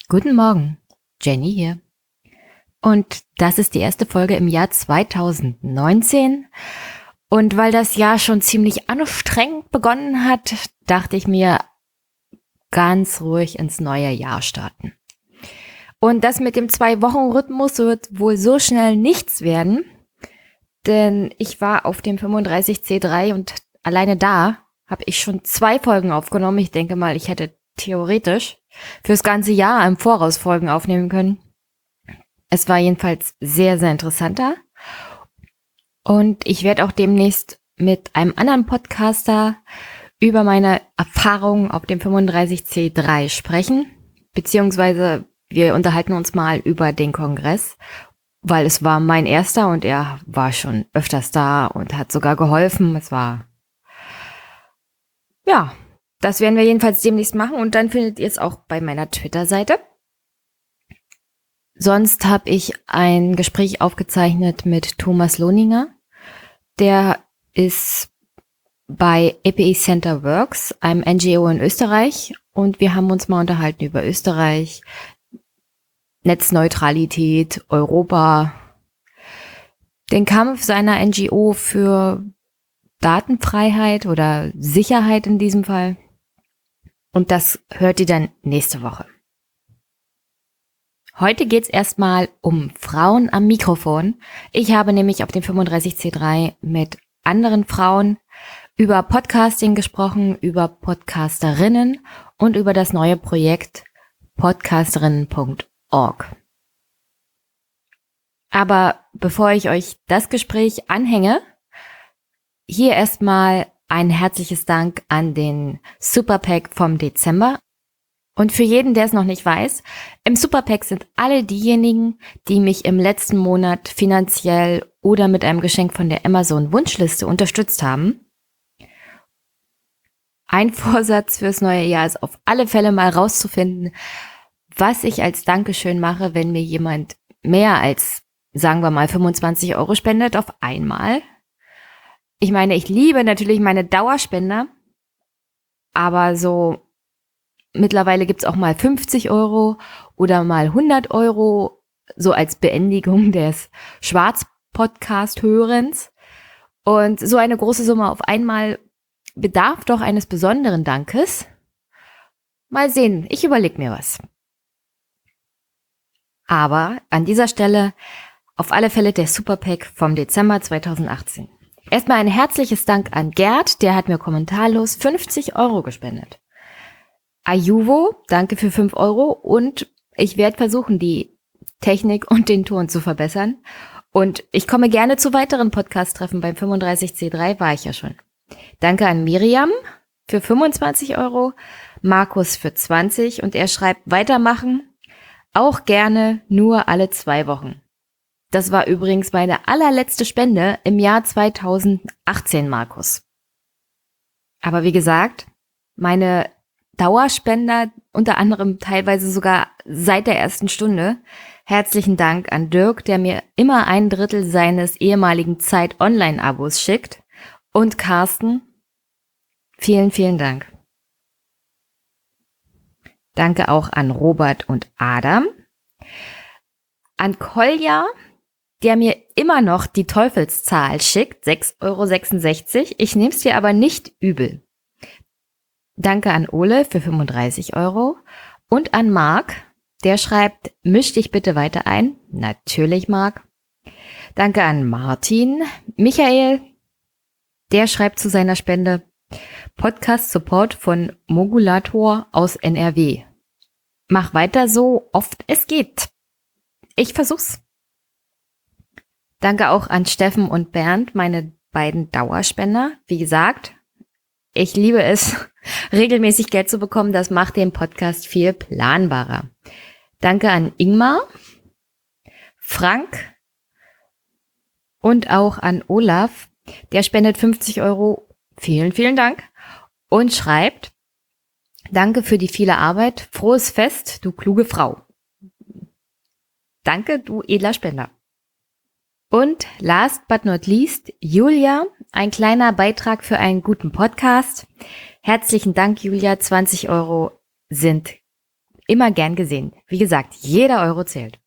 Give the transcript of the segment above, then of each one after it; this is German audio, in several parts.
Guten Morgen, Jenny hier. Und das ist die erste Folge im Jahr 2019. Und weil das Jahr schon ziemlich anstrengend begonnen hat, dachte ich mir, ganz ruhig ins neue Jahr starten. Und das mit dem 2-Wochen-Rhythmus wird wohl so schnell nichts werden, denn ich war auf dem 35C3 und alleine da habe ich schon 2 Folgen aufgenommen. Ich denke mal, ich hätte theoretisch fürs ganze Jahr im Voraus Folgen aufnehmen können. Es war jedenfalls sehr, sehr interessanter. Und ich werde auch demnächst mit einem anderen Podcaster über meine Erfahrungen auf dem 35C3 sprechen. Beziehungsweise wir unterhalten uns mal über den Kongress, weil es war mein erster und er war schon öfters da und hat sogar geholfen. Das werden wir jedenfalls demnächst machen und dann findet ihr es auch bei meiner Twitter-Seite. Sonst habe ich ein Gespräch aufgezeichnet mit Thomas Lohninger. Der ist bei Epicenter Works, einem NGO in Österreich, und wir haben uns mal unterhalten über Österreich, Netzneutralität, Europa, den Kampf seiner NGO für Datenfreiheit oder Sicherheit in diesem Fall. Und das hört ihr dann nächste Woche. Heute geht's erstmal um Frauen am Mikrofon. Ich habe nämlich auf dem 35C3 mit anderen Frauen über Podcasting gesprochen, über Podcasterinnen und über das neue Projekt podcasterinnen.org. Aber bevor ich euch das Gespräch anhänge, hier erstmal ein herzliches Dank an den Superpack vom Dezember. Und für jeden, der es noch nicht weiß, im Superpack sind alle diejenigen, die mich im letzten Monat finanziell oder mit einem Geschenk von der Amazon-Wunschliste unterstützt haben. Ein Vorsatz fürs neue Jahr ist auf alle Fälle mal rauszufinden, was ich als Dankeschön mache, wenn mir jemand mehr als, sagen wir mal, 25 € spendet auf einmal. Ich meine, ich liebe natürlich meine Dauerspender, aber so mittlerweile gibt's auch mal 50 € oder mal 100 € so als Beendigung des Schwarz-Podcast-Hörens. Und so eine große Summe auf einmal bedarf doch eines besonderen Dankes. Mal sehen, ich überlege mir was. Aber an dieser Stelle auf alle Fälle der Superpack vom Dezember 2018. Erstmal ein herzliches Dank an Gerd, der hat mir kommentarlos 50 € gespendet. Ayuvo, danke für 5 € und ich werde versuchen, die Technik und den Ton zu verbessern. Und ich komme gerne zu weiteren Podcast-Treffen. Beim 35C3 war ich ja schon. Danke an Miriam für 25 €, Markus für 20 und er schreibt, weitermachen, auch gerne nur alle 2 Wochen. Das war übrigens meine allerletzte Spende im Jahr 2018, Markus. Aber wie gesagt, meine Dauerspender, unter anderem teilweise sogar seit der ersten Stunde. Herzlichen Dank an Dirk, der mir immer 1/3 seines ehemaligen Zeit-Online-Abos schickt. Und Carsten, vielen, vielen Dank. Danke auch an Robert und Adam. An Kolja, der mir immer noch die Teufelszahl schickt, 6,66 €. Ich nehme es dir aber nicht übel. Danke an Ole für 35 € und an Marc, der schreibt, misch dich bitte weiter ein. Natürlich, Marc. Danke an Martin. Michael, der schreibt zu seiner Spende, Podcast Support von Mogulator aus NRW. Mach weiter so oft es geht. Ich versuch's. Danke auch an Steffen und Bernd, meine beiden Dauerspender. Wie gesagt, ich liebe es, regelmäßig Geld zu bekommen. Das macht den Podcast viel planbarer. Danke an Ingmar, Frank und auch an Olaf. Der spendet 50 €. Vielen, vielen Dank. Und schreibt, danke für die viele Arbeit. Frohes Fest, du kluge Frau. Danke, du edler Spender. Und last but not least, Julia, ein kleiner Beitrag für einen guten Podcast. Herzlichen Dank, Julia. 20 € sind immer gern gesehen. Wie gesagt, jeder Euro zählt.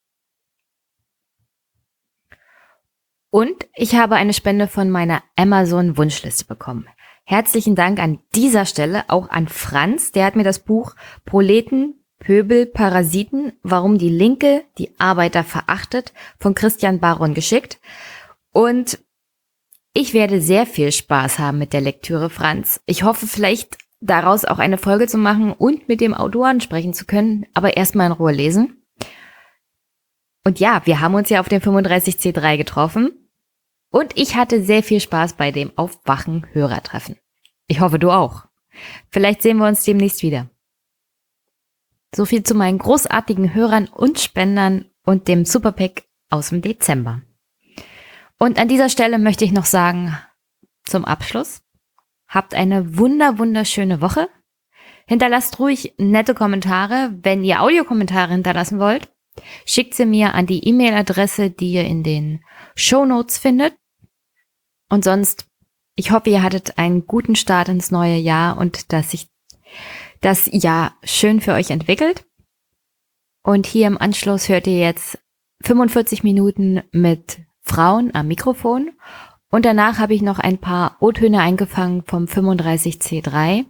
Und ich habe eine Spende von meiner Amazon-Wunschliste bekommen. Herzlichen Dank an dieser Stelle auch an Franz, der hat mir das Buch Proleten, Pöbel, Parasiten, warum die Linke die Arbeiter verachtet von Christian Baron geschickt. Und ich werde sehr viel Spaß haben mit der Lektüre, Franz. Ich hoffe vielleicht daraus auch eine Folge zu machen und mit dem Autoren sprechen zu können, aber erstmal in Ruhe lesen. Und ja, wir haben uns ja auf dem 35C3 getroffen und ich hatte sehr viel Spaß bei dem Aufwachen-Hörertreffen. Ich hoffe, du auch. Vielleicht sehen wir uns demnächst wieder. So viel zu meinen großartigen Hörern und Spendern und dem Superpack aus dem Dezember. Und an dieser Stelle möchte ich noch sagen, zum Abschluss, habt eine wunderschöne Woche. Hinterlasst ruhig nette Kommentare. Wenn ihr Audiokommentare hinterlassen wollt, schickt sie mir an die E-Mail-Adresse, die ihr in den Shownotes findet. Und sonst, ich hoffe, ihr hattet einen guten Start ins neue Jahr und dass sich das Jahr schön für euch entwickelt. Und hier im Anschluss hört ihr jetzt 45 Minuten mit Frauen am Mikrofon. Und danach habe ich noch ein paar O-Töne eingefangen vom 35C3.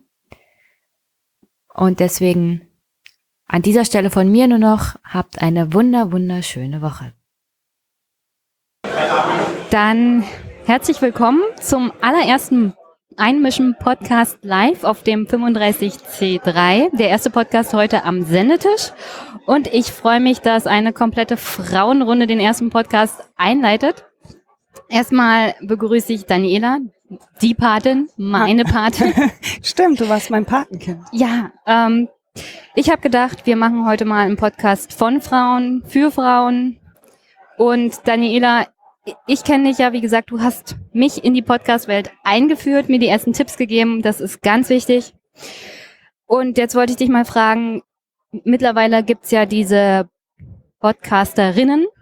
Und deswegen an dieser Stelle von mir nur noch, habt eine wunderschöne Woche. Dann herzlich willkommen zum allerersten Einmischen-Podcast live auf dem 35C3. Der erste Podcast heute am Sendetisch. Und ich freue mich, dass eine komplette Frauenrunde den ersten Podcast einleitet. Erstmal begrüße ich Daniela, die Patin, meine Patin. Stimmt, du warst mein Patenkind. Ja, ich habe gedacht, wir machen heute mal einen Podcast von Frauen, für Frauen. Und Daniela, ich kenne dich ja, wie gesagt, du hast mich in die Podcast-Welt eingeführt, mir die ersten Tipps gegeben, das ist ganz wichtig. Und jetzt wollte ich dich mal fragen, mittlerweile gibt's ja diese Podcasterinnen.org.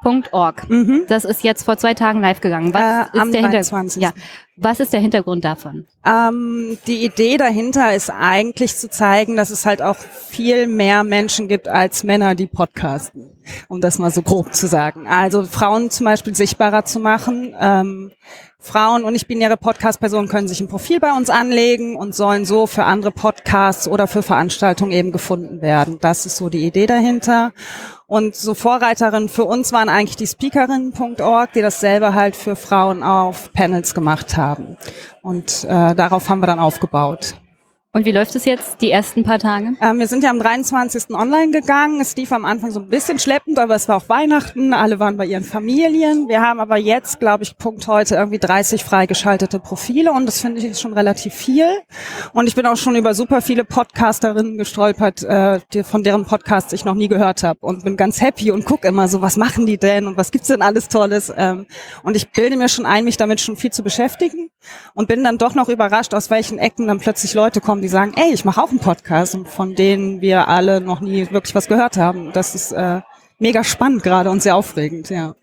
Das ist jetzt vor 2 Tagen live gegangen. Was ist am der 23. Ja, was ist der Hintergrund davon? Die Idee dahinter ist eigentlich zu zeigen, dass es halt auch viel mehr Menschen gibt als Männer, die podcasten, um das mal so grob zu sagen. Also Frauen zum Beispiel sichtbarer zu machen. Frauen und nicht-binäre Podcast-Personen können sich ein Profil bei uns anlegen und sollen so für andere Podcasts oder für Veranstaltungen eben gefunden werden. Das ist so die Idee dahinter. Und so Vorreiterinnen für uns waren eigentlich die Speakerinnen.org, die das selber halt für Frauen auf Panels gemacht haben. Und darauf haben wir dann aufgebaut. Und wie läuft es jetzt, die ersten paar Tage? Wir sind ja am 23. online gegangen. Es lief am Anfang so ein bisschen schleppend, aber es war auch Weihnachten. Alle waren bei ihren Familien. Wir haben aber jetzt, glaube ich, Punkt heute irgendwie 30 freigeschaltete Profile und das finde ich ist schon relativ viel. Und ich bin auch schon über super viele Podcasterinnen gestolpert, von deren Podcasts ich noch nie gehört habe und bin ganz happy und gucke immer so, was machen die denn und was gibt's denn alles Tolles? Und ich bilde mir schon ein, mich damit schon viel zu beschäftigen und bin dann doch noch überrascht, aus welchen Ecken dann plötzlich Leute kommen, die sagen, ey, ich mache auch einen Podcast und von denen wir alle noch nie wirklich was gehört haben. Das ist mega spannend gerade und sehr aufregend, ja.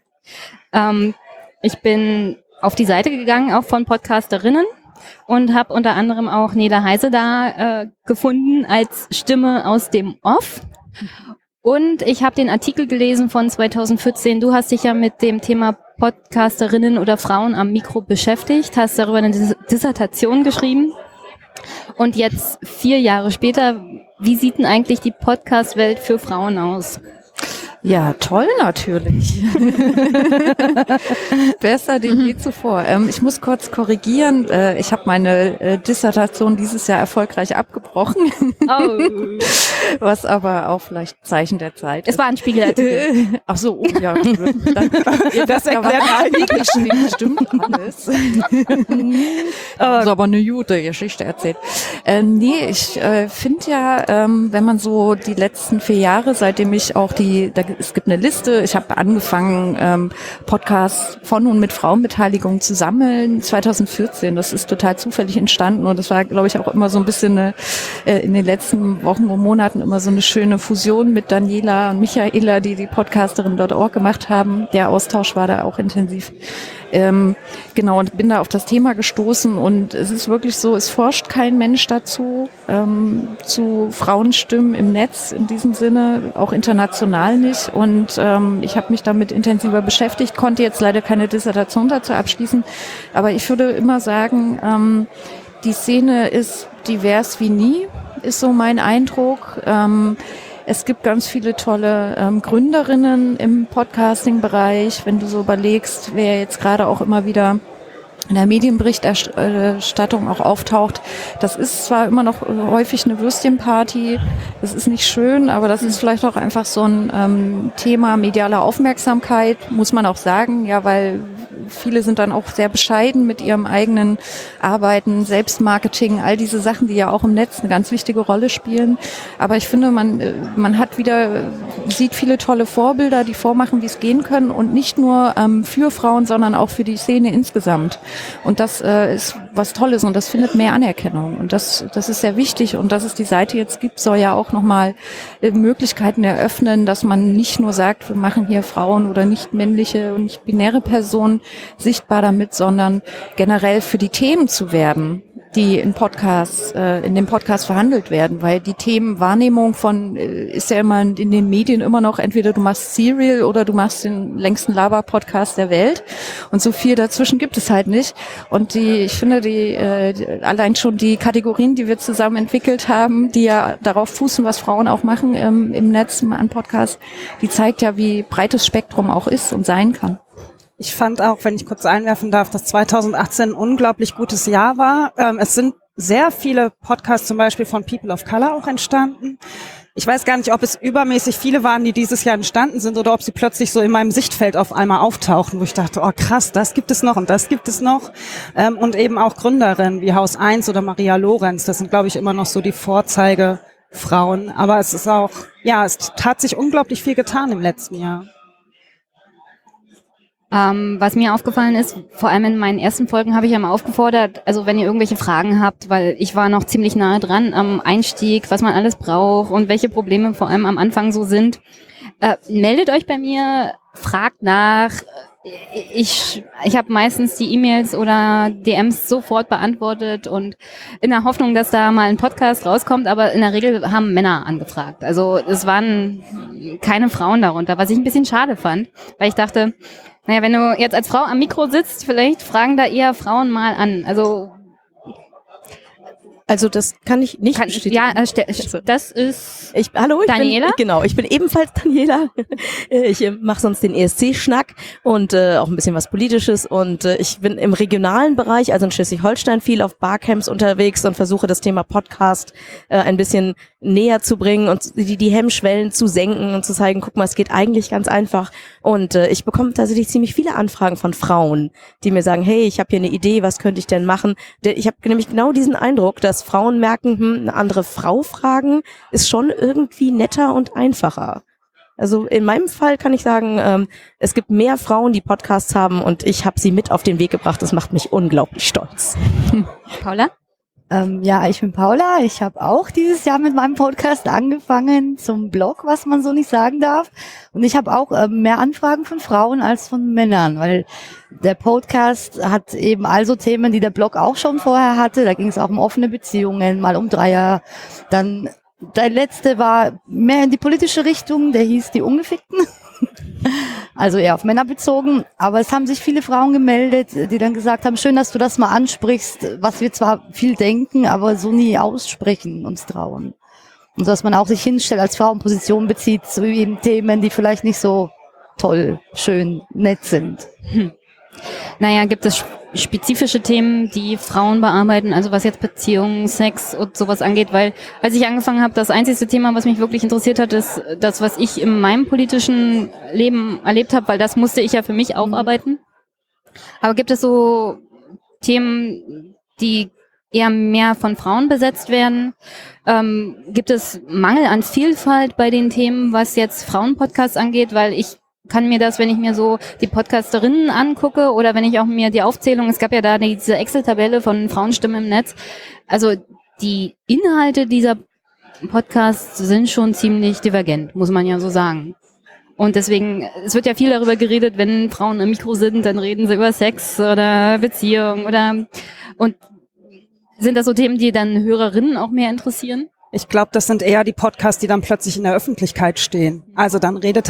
Ich bin auf die Seite gegangen, auch von Podcasterinnen und habe unter anderem auch Nela Heise da gefunden als Stimme aus dem Off. Und ich habe den Artikel gelesen von 2014. Du hast dich ja mit dem Thema Podcasterinnen oder Frauen am Mikro beschäftigt, hast darüber eine Dissertation geschrieben. Und jetzt 4 Jahre später, wie sieht denn eigentlich die Podcast-Welt für Frauen aus? Ja, toll natürlich. Besser denn je zuvor. Ich muss kurz korrigieren. Ich habe meine Dissertation dieses Jahr erfolgreich abgebrochen. Oh. Was aber auch vielleicht Zeichen der Zeit ist. Es war ein Spiegelartikel. Ach so, oh, ja. Das erklärt eigentlich stimmt alles. Das ist aber eine gute Geschichte erzählt. Nee, ich finde ja, wenn man so die letzten 4 Jahre, seitdem ich auch es gibt eine Liste, ich habe angefangen, Podcasts von und mit Frauenbeteiligung zu sammeln, 2014, das ist total zufällig entstanden und das war, glaube ich, auch immer so ein bisschen in den letzten Wochen und Monaten immer so eine schöne Fusion mit Daniela und Michaela, die Podcasterin.org gemacht haben. Der Austausch war da auch intensiv. Genau, und bin da auf das Thema gestoßen und es ist wirklich so, es forscht kein Mensch dazu, zu Frauenstimmen im Netz in diesem Sinne, auch international nicht. Und ich habe mich damit intensiver beschäftigt, konnte jetzt leider keine Dissertation dazu abschließen, aber ich würde immer sagen, die Szene ist divers wie nie, ist so mein Eindruck. Es gibt ganz viele tolle Gründerinnen im Podcasting-Bereich, wenn du so überlegst, wer jetzt gerade auch immer wieder in der Medienberichterstattung auch auftaucht. Das ist zwar immer noch häufig eine Würstchenparty, das ist nicht schön, aber das ist vielleicht auch einfach so ein Thema medialer Aufmerksamkeit, muss man auch sagen, ja, weil viele sind dann auch sehr bescheiden mit ihrem eigenen Arbeiten, Selbstmarketing, all diese Sachen, die ja auch im Netz eine ganz wichtige Rolle spielen. Aber ich finde, man hat sieht viele tolle Vorbilder, die vormachen, wie es gehen können und nicht nur für Frauen, sondern auch für die Szene insgesamt. Und das ist was Tolles und das findet mehr Anerkennung. Und das ist sehr wichtig. Und dass es die Seite jetzt gibt, soll ja auch nochmal Möglichkeiten eröffnen, dass man nicht nur sagt, wir machen hier Frauen oder nicht männliche und nicht binäre Personen sichtbar damit, sondern generell für die Themen zu werben, die in dem Podcast verhandelt werden, weil die Themenwahrnehmung ist ja immer in den Medien immer noch, entweder du machst Serial oder du machst den längsten Laber-Podcast der Welt und so viel dazwischen gibt es halt nicht und ich finde allein schon die Kategorien, die wir zusammen entwickelt haben, die ja darauf fußen, was Frauen auch machen im Netz an Podcasts, die zeigt ja, wie breites Spektrum auch ist und sein kann. Ich fand auch, wenn ich kurz einwerfen darf, dass 2018 ein unglaublich gutes Jahr war. Es sind sehr viele Podcasts zum Beispiel von People of Color auch entstanden. Ich weiß gar nicht, ob es übermäßig viele waren, die dieses Jahr entstanden sind oder ob sie plötzlich so in meinem Sichtfeld auf einmal auftauchen, wo ich dachte, oh krass, das gibt es noch und das gibt es noch. Und eben auch Gründerinnen wie Haus 1 oder Maria Lorenz, das sind, glaube ich, immer noch so die Vorzeigefrauen. Aber es ist auch, ja, es hat sich unglaublich viel getan im letzten Jahr. Was mir aufgefallen ist, vor allem in meinen ersten Folgen habe ich ja mal aufgefordert, also wenn ihr irgendwelche Fragen habt, weil ich war noch ziemlich nahe dran am Einstieg, was man alles braucht und welche Probleme vor allem am Anfang so sind, meldet euch bei mir, fragt nach. Ich habe meistens die E-Mails oder DMs sofort beantwortet und in der Hoffnung, dass da mal ein Podcast rauskommt, aber in der Regel haben Männer angefragt. Also es waren keine Frauen darunter, was ich ein bisschen schade fand, weil ich dachte, naja, wenn du jetzt als Frau am Mikro sitzt, vielleicht fragen da eher Frauen mal an. Also das kann ich nicht bestätigen. Ja, das ist Hallo, Daniela. Ich bin ebenfalls Daniela. Ich mache sonst den ESC-Schnack und auch ein bisschen was Politisches und ich bin im regionalen Bereich, also in Schleswig-Holstein, viel auf Barcamps unterwegs und versuche das Thema Podcast ein bisschen näher zu bringen und die Hemmschwellen zu senken und zu zeigen, guck mal, es geht eigentlich ganz einfach. Und ich bekomme tatsächlich ziemlich viele Anfragen von Frauen, die mir sagen, hey, ich habe hier eine Idee, was könnte ich denn machen? Ich habe nämlich genau diesen Eindruck, dass Frauen merken, eine andere Frau fragen, ist schon irgendwie netter und einfacher. Also in meinem Fall kann ich sagen, es gibt mehr Frauen, die Podcasts haben und ich habe sie mit auf den Weg gebracht. Das macht mich unglaublich stolz. Paula? Ja, ich bin Paula. Ich habe auch dieses Jahr mit meinem Podcast angefangen zum Blog, was man so nicht sagen darf. Und ich habe auch mehr Anfragen von Frauen als von Männern, weil der Podcast hat eben also Themen, die der Blog auch schon vorher hatte. Da ging es auch um offene Beziehungen, mal um Dreier. Dann der letzte war mehr in die politische Richtung, der hieß Die Ungefickten. Also eher auf Männer bezogen, aber es haben sich viele Frauen gemeldet, die dann gesagt haben, schön, dass du das mal ansprichst, was wir zwar viel denken, aber so nie aussprechen, uns trauen. Und dass man auch sich hinstellt, als Frau in Position bezieht, zu eben Themen, die vielleicht nicht so toll, schön, nett sind. Naja, gibt es spezifische Themen, die Frauen bearbeiten, also was jetzt Beziehungen, Sex und sowas angeht, weil als ich angefangen habe, das einzige Thema, was mich wirklich interessiert hat, ist das, was ich in meinem politischen Leben erlebt habe, weil das musste ich ja für mich aufarbeiten. Aber gibt es so Themen, die eher mehr von Frauen besetzt werden? Gibt es Mangel an Vielfalt bei den Themen, was jetzt Frauenpodcasts angeht, weil ich kann mir das, wenn ich mir so die Podcasterinnen angucke oder wenn ich auch mir die Aufzählung, es gab ja da diese Excel-Tabelle von Frauenstimmen im Netz, also die Inhalte dieser Podcasts sind schon ziemlich divergent, muss man ja so sagen. Und deswegen, es wird ja viel darüber geredet, wenn Frauen am Mikro sind, dann reden sie über Sex oder Beziehung und sind das so Themen, die dann Hörerinnen auch mehr interessieren? Ich glaube, das sind eher die Podcasts, die dann plötzlich in der Öffentlichkeit stehen. Also dann reden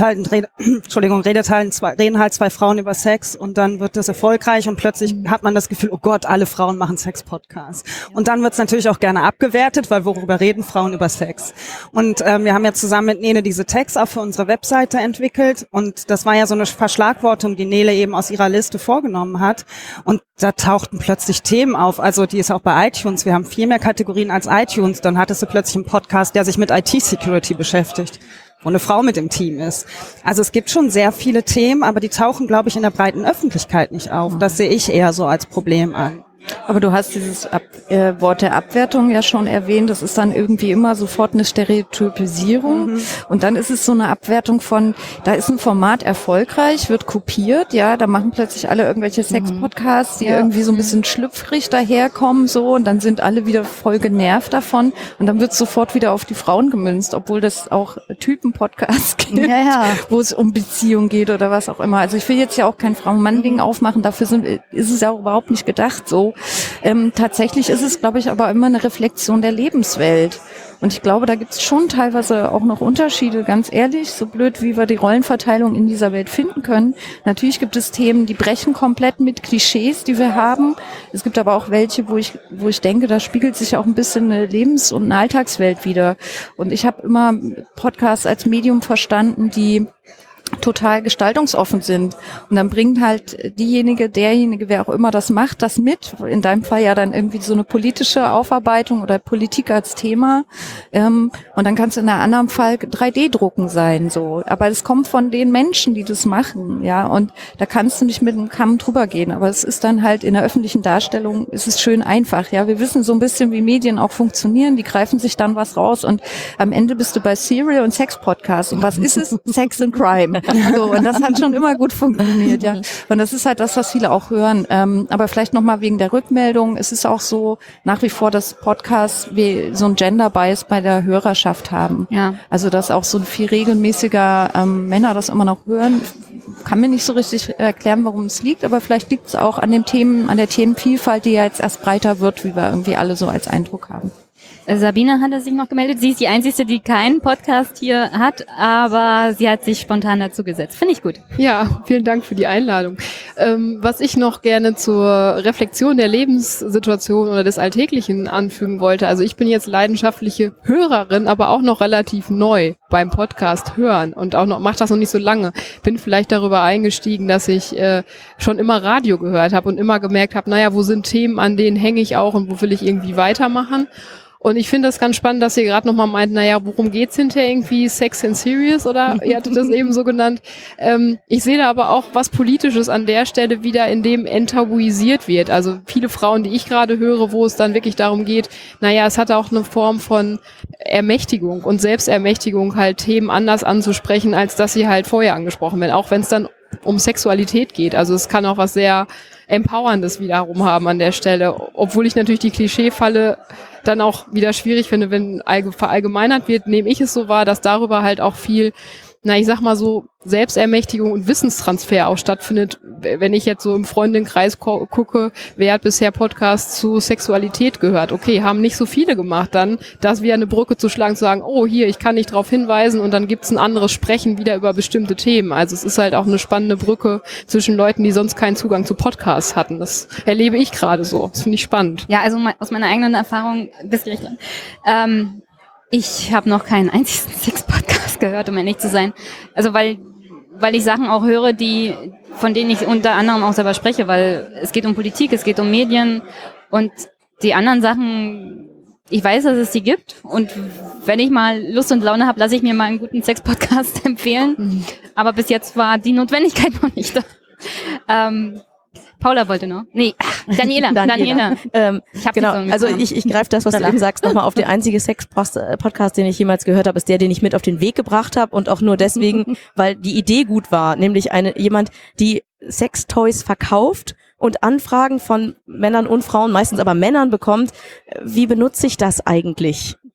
halt zwei Frauen über Sex und dann wird das erfolgreich und plötzlich hat man das Gefühl, oh Gott, alle Frauen machen Sex-Podcasts. Und dann wird es natürlich auch gerne abgewertet, weil worüber reden Frauen über Sex? Und wir haben ja zusammen mit Nele diese Tags auch für unsere Webseite entwickelt und das war ja so eine Verschlagwortung, die Nele eben aus ihrer Liste vorgenommen hat. Und da tauchten plötzlich Themen auf. Also die ist auch bei iTunes. Wir haben viel mehr Kategorien als iTunes. Dann hattest du plötzlich einen Podcast, der sich mit IT-Security beschäftigt, wo eine Frau mit im Team ist. Also es gibt schon sehr viele Themen, aber die tauchen, glaube ich, in der breiten Öffentlichkeit nicht auf. Das sehe ich eher so als Problem an. Aber du hast dieses Wort der Abwertung ja schon erwähnt. Das ist dann irgendwie immer sofort eine Stereotypisierung. Und dann ist es so eine Abwertung von, da ist ein Format erfolgreich, wird kopiert, ja, da machen plötzlich alle irgendwelche Sex-Podcasts, die irgendwie so ein bisschen schlüpfrig daherkommen, so, und dann sind alle wieder voll genervt davon. Und dann wird sofort wieder auf die Frauen gemünzt, obwohl das auch Typen-Podcasts gibt, wo es um Beziehung geht oder was auch immer. Also ich will jetzt ja auch kein Frauen-Mann-Ding aufmachen, dafür ist es ja auch überhaupt nicht gedacht, so. Tatsächlich ist es, glaube ich, aber immer eine Reflexion der Lebenswelt. Und ich glaube, da gibt es schon teilweise auch noch Unterschiede, ganz ehrlich, so blöd, wie wir die Rollenverteilung in dieser Welt finden können. Natürlich gibt es Themen, die brechen komplett mit Klischees, die wir haben. Es gibt aber auch welche, wo ich denke, da spiegelt sich auch ein bisschen eine Lebens- und eine Alltagswelt wider. Und ich habe immer Podcasts als Medium verstanden, die total gestaltungsoffen sind. Und dann bringt halt derjenige, wer auch immer das macht, das mit. In deinem Fall ja dann irgendwie so eine politische Aufarbeitung oder Politik als Thema. Und dann kann es in einem anderen Fall 3D-Drucken sein, so. Aber es kommt von den Menschen, die das machen, ja. Und da kannst du nicht mit einem Kamm drüber gehen. Aber es ist dann halt in der öffentlichen Darstellung, ist es schön einfach, ja. Wir wissen so ein bisschen, wie Medien auch funktionieren. Die greifen sich dann was raus und am Ende bist du bei Serial und Sex-Podcast. Und was ist es? Sex and Crime. So, und das hat schon immer gut funktioniert, ja. Und das ist halt das, was viele auch hören. Aber vielleicht nochmal wegen der Rückmeldung. Es ist auch so nach wie vor, dass Podcasts wie so ein Gender-Bias bei der Hörerschaft haben. Ja. Also, dass auch so viel regelmäßiger Männer das immer noch hören. Kann mir nicht so richtig erklären, warum es liegt, aber vielleicht liegt es auch an den Themen, an der Themenvielfalt, die ja jetzt erst breiter wird, wie wir irgendwie alle so als Eindruck haben. Sabine hatte sich noch gemeldet. Sie ist die Einzige, die keinen Podcast hier hat, aber sie hat sich spontan dazu gesetzt. Finde ich gut. Ja, vielen Dank für die Einladung. Was ich noch gerne zur Reflexion der Lebenssituation oder des Alltäglichen anfügen wollte. Also ich bin jetzt leidenschaftliche Hörerin, aber auch noch relativ neu beim Podcast hören und auch noch mache das noch nicht so lange. Bin vielleicht darüber eingestiegen, dass ich schon immer Radio gehört habe und immer gemerkt habe, naja, wo sind Themen, an denen hänge ich auch und wo will ich irgendwie weitermachen. Und ich finde das ganz spannend, dass ihr gerade nochmal meint, naja, worum geht's hinterher irgendwie? Sex and Serious oder ihr hattet das eben so genannt. Ich sehe da aber auch was Politisches an der Stelle wieder, in dem enttabuisiert wird. Also viele Frauen, die ich gerade höre, wo es dann wirklich darum geht, naja, es hat auch eine Form von Ermächtigung und Selbstermächtigung, halt Themen anders anzusprechen, als dass sie halt vorher angesprochen werden. Auch wenn es dann um Sexualität geht. Also es kann auch was sehr Empowerndes wiederum haben an der Stelle. Obwohl ich natürlich die Klischeefalle dann auch wieder schwierig finde, wenn verallgemeinert wird, nehme ich es so wahr, dass darüber halt auch viel, ich sag mal so, Selbstermächtigung und Wissenstransfer auch stattfindet. Wenn ich jetzt so im Freundinnenkreis gucke, wer hat bisher Podcasts zu Sexualität gehört? Okay, haben nicht so viele gemacht. Dann das wieder eine Brücke zu schlagen, zu sagen, oh, hier, ich kann nicht darauf hinweisen und dann gibt's ein anderes Sprechen wieder über bestimmte Themen. Also es ist halt auch eine spannende Brücke zwischen Leuten, die sonst keinen Zugang zu Podcasts hatten. Das erlebe ich gerade so. Das finde ich spannend. Ja, also aus meiner eigenen Erfahrung, bis gleich dran. Ich habe noch keinen einzigen Sex-Podcast gehört, um ehrlich zu sein. Also weil ich Sachen auch höre, von denen ich unter anderem auch selber spreche, weil es geht um Politik, es geht um Medien und die anderen Sachen, ich weiß, dass es die gibt und wenn ich mal Lust und Laune habe, lasse ich mir mal einen guten Sex-Podcast empfehlen. Aber bis jetzt war die Notwendigkeit noch nicht da. Paula wollte noch. Nee, Daniela. Genau, also ich greife das, was du eben sagst, nochmal auf. Der einzige Sex-Podcast, den ich jemals gehört habe, ist der, den ich mit auf den Weg gebracht habe und auch nur deswegen, weil die Idee gut war, nämlich jemand, die Sextoys verkauft und Anfragen von Männern und Frauen, meistens aber Männern bekommt, wie benutze ich das eigentlich?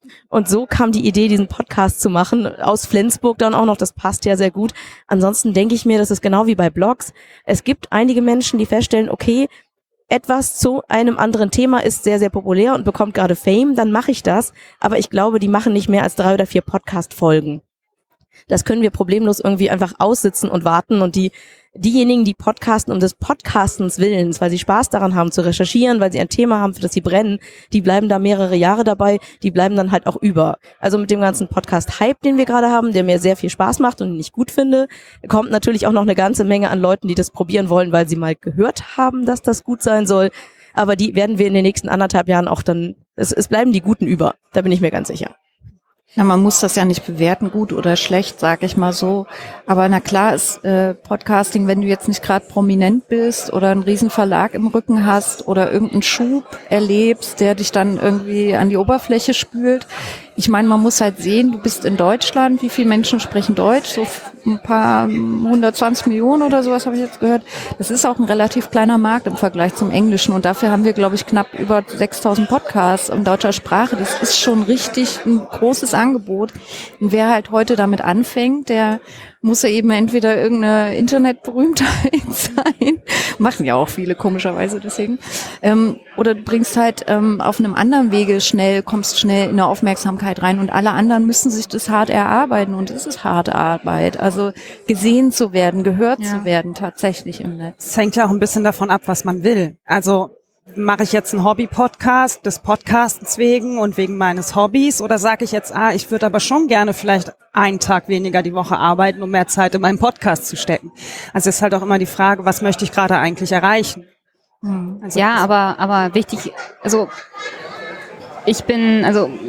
Und so kam die Idee, diesen Podcast zu machen. Aus Flensburg dann auch noch, das passt ja sehr gut. Ansonsten denke ich mir, das ist genau wie bei Blogs. Es gibt einige Menschen, die feststellen, okay, etwas zu einem anderen Thema ist sehr, sehr populär und bekommt gerade Fame, dann mache ich das. Aber ich glaube, die machen nicht mehr als 3 oder 4 Podcast-Folgen. Das können wir problemlos irgendwie einfach aussitzen und warten, und diejenigen, die podcasten um des Podcastens Willens, weil sie Spaß daran haben zu recherchieren, weil sie ein Thema haben, für das sie brennen, die bleiben da mehrere Jahre dabei, die bleiben dann halt auch über. Also mit dem ganzen Podcast-Hype, den wir gerade haben, der mir sehr viel Spaß macht und den ich gut finde, kommt natürlich auch noch eine ganze Menge an Leuten, die das probieren wollen, weil sie mal gehört haben, dass das gut sein soll. Aber die werden wir in den nächsten 1,5 Jahren auch dann, es bleiben die Guten über, da bin ich mir ganz sicher. Na, man muss das ja nicht bewerten, gut oder schlecht, sag ich mal so. Aber na klar ist Podcasting, wenn du jetzt nicht gerade prominent bist oder einen riesen Verlag im Rücken hast oder irgendeinen Schub erlebst, der dich dann irgendwie an die Oberfläche spült. Ich meine, man muss halt sehen, du bist in Deutschland, wie viele Menschen sprechen Deutsch? So ein paar 120 Millionen oder sowas habe ich jetzt gehört. Das ist auch ein relativ kleiner Markt im Vergleich zum Englischen, und dafür haben wir, glaube ich, knapp über 6.000 Podcasts in deutscher Sprache. Das ist schon richtig ein großes Angebot. Und wer halt heute damit anfängt, der muss ja eben entweder irgendeine Internetberühmtheit sein, machen ja auch viele komischerweise deswegen, oder du bringst halt auf einem anderen Wege kommst schnell in eine Aufmerksamkeit rein, und alle anderen müssen sich das hart erarbeiten, und es ist harte Arbeit, also gesehen zu werden, gehört zu werden tatsächlich im Netz. Es hängt ja auch ein bisschen davon ab, was man will. Also mache ich jetzt einen Hobby-Podcast des Podcastens wegen und wegen meines Hobbys, oder sage ich jetzt, ich würde aber schon gerne vielleicht einen Tag weniger die Woche arbeiten, um mehr Zeit in meinen Podcast zu stecken. Also ist halt auch immer die Frage, was möchte ich gerade eigentlich erreichen? Also ja, aber wichtig, also ich bin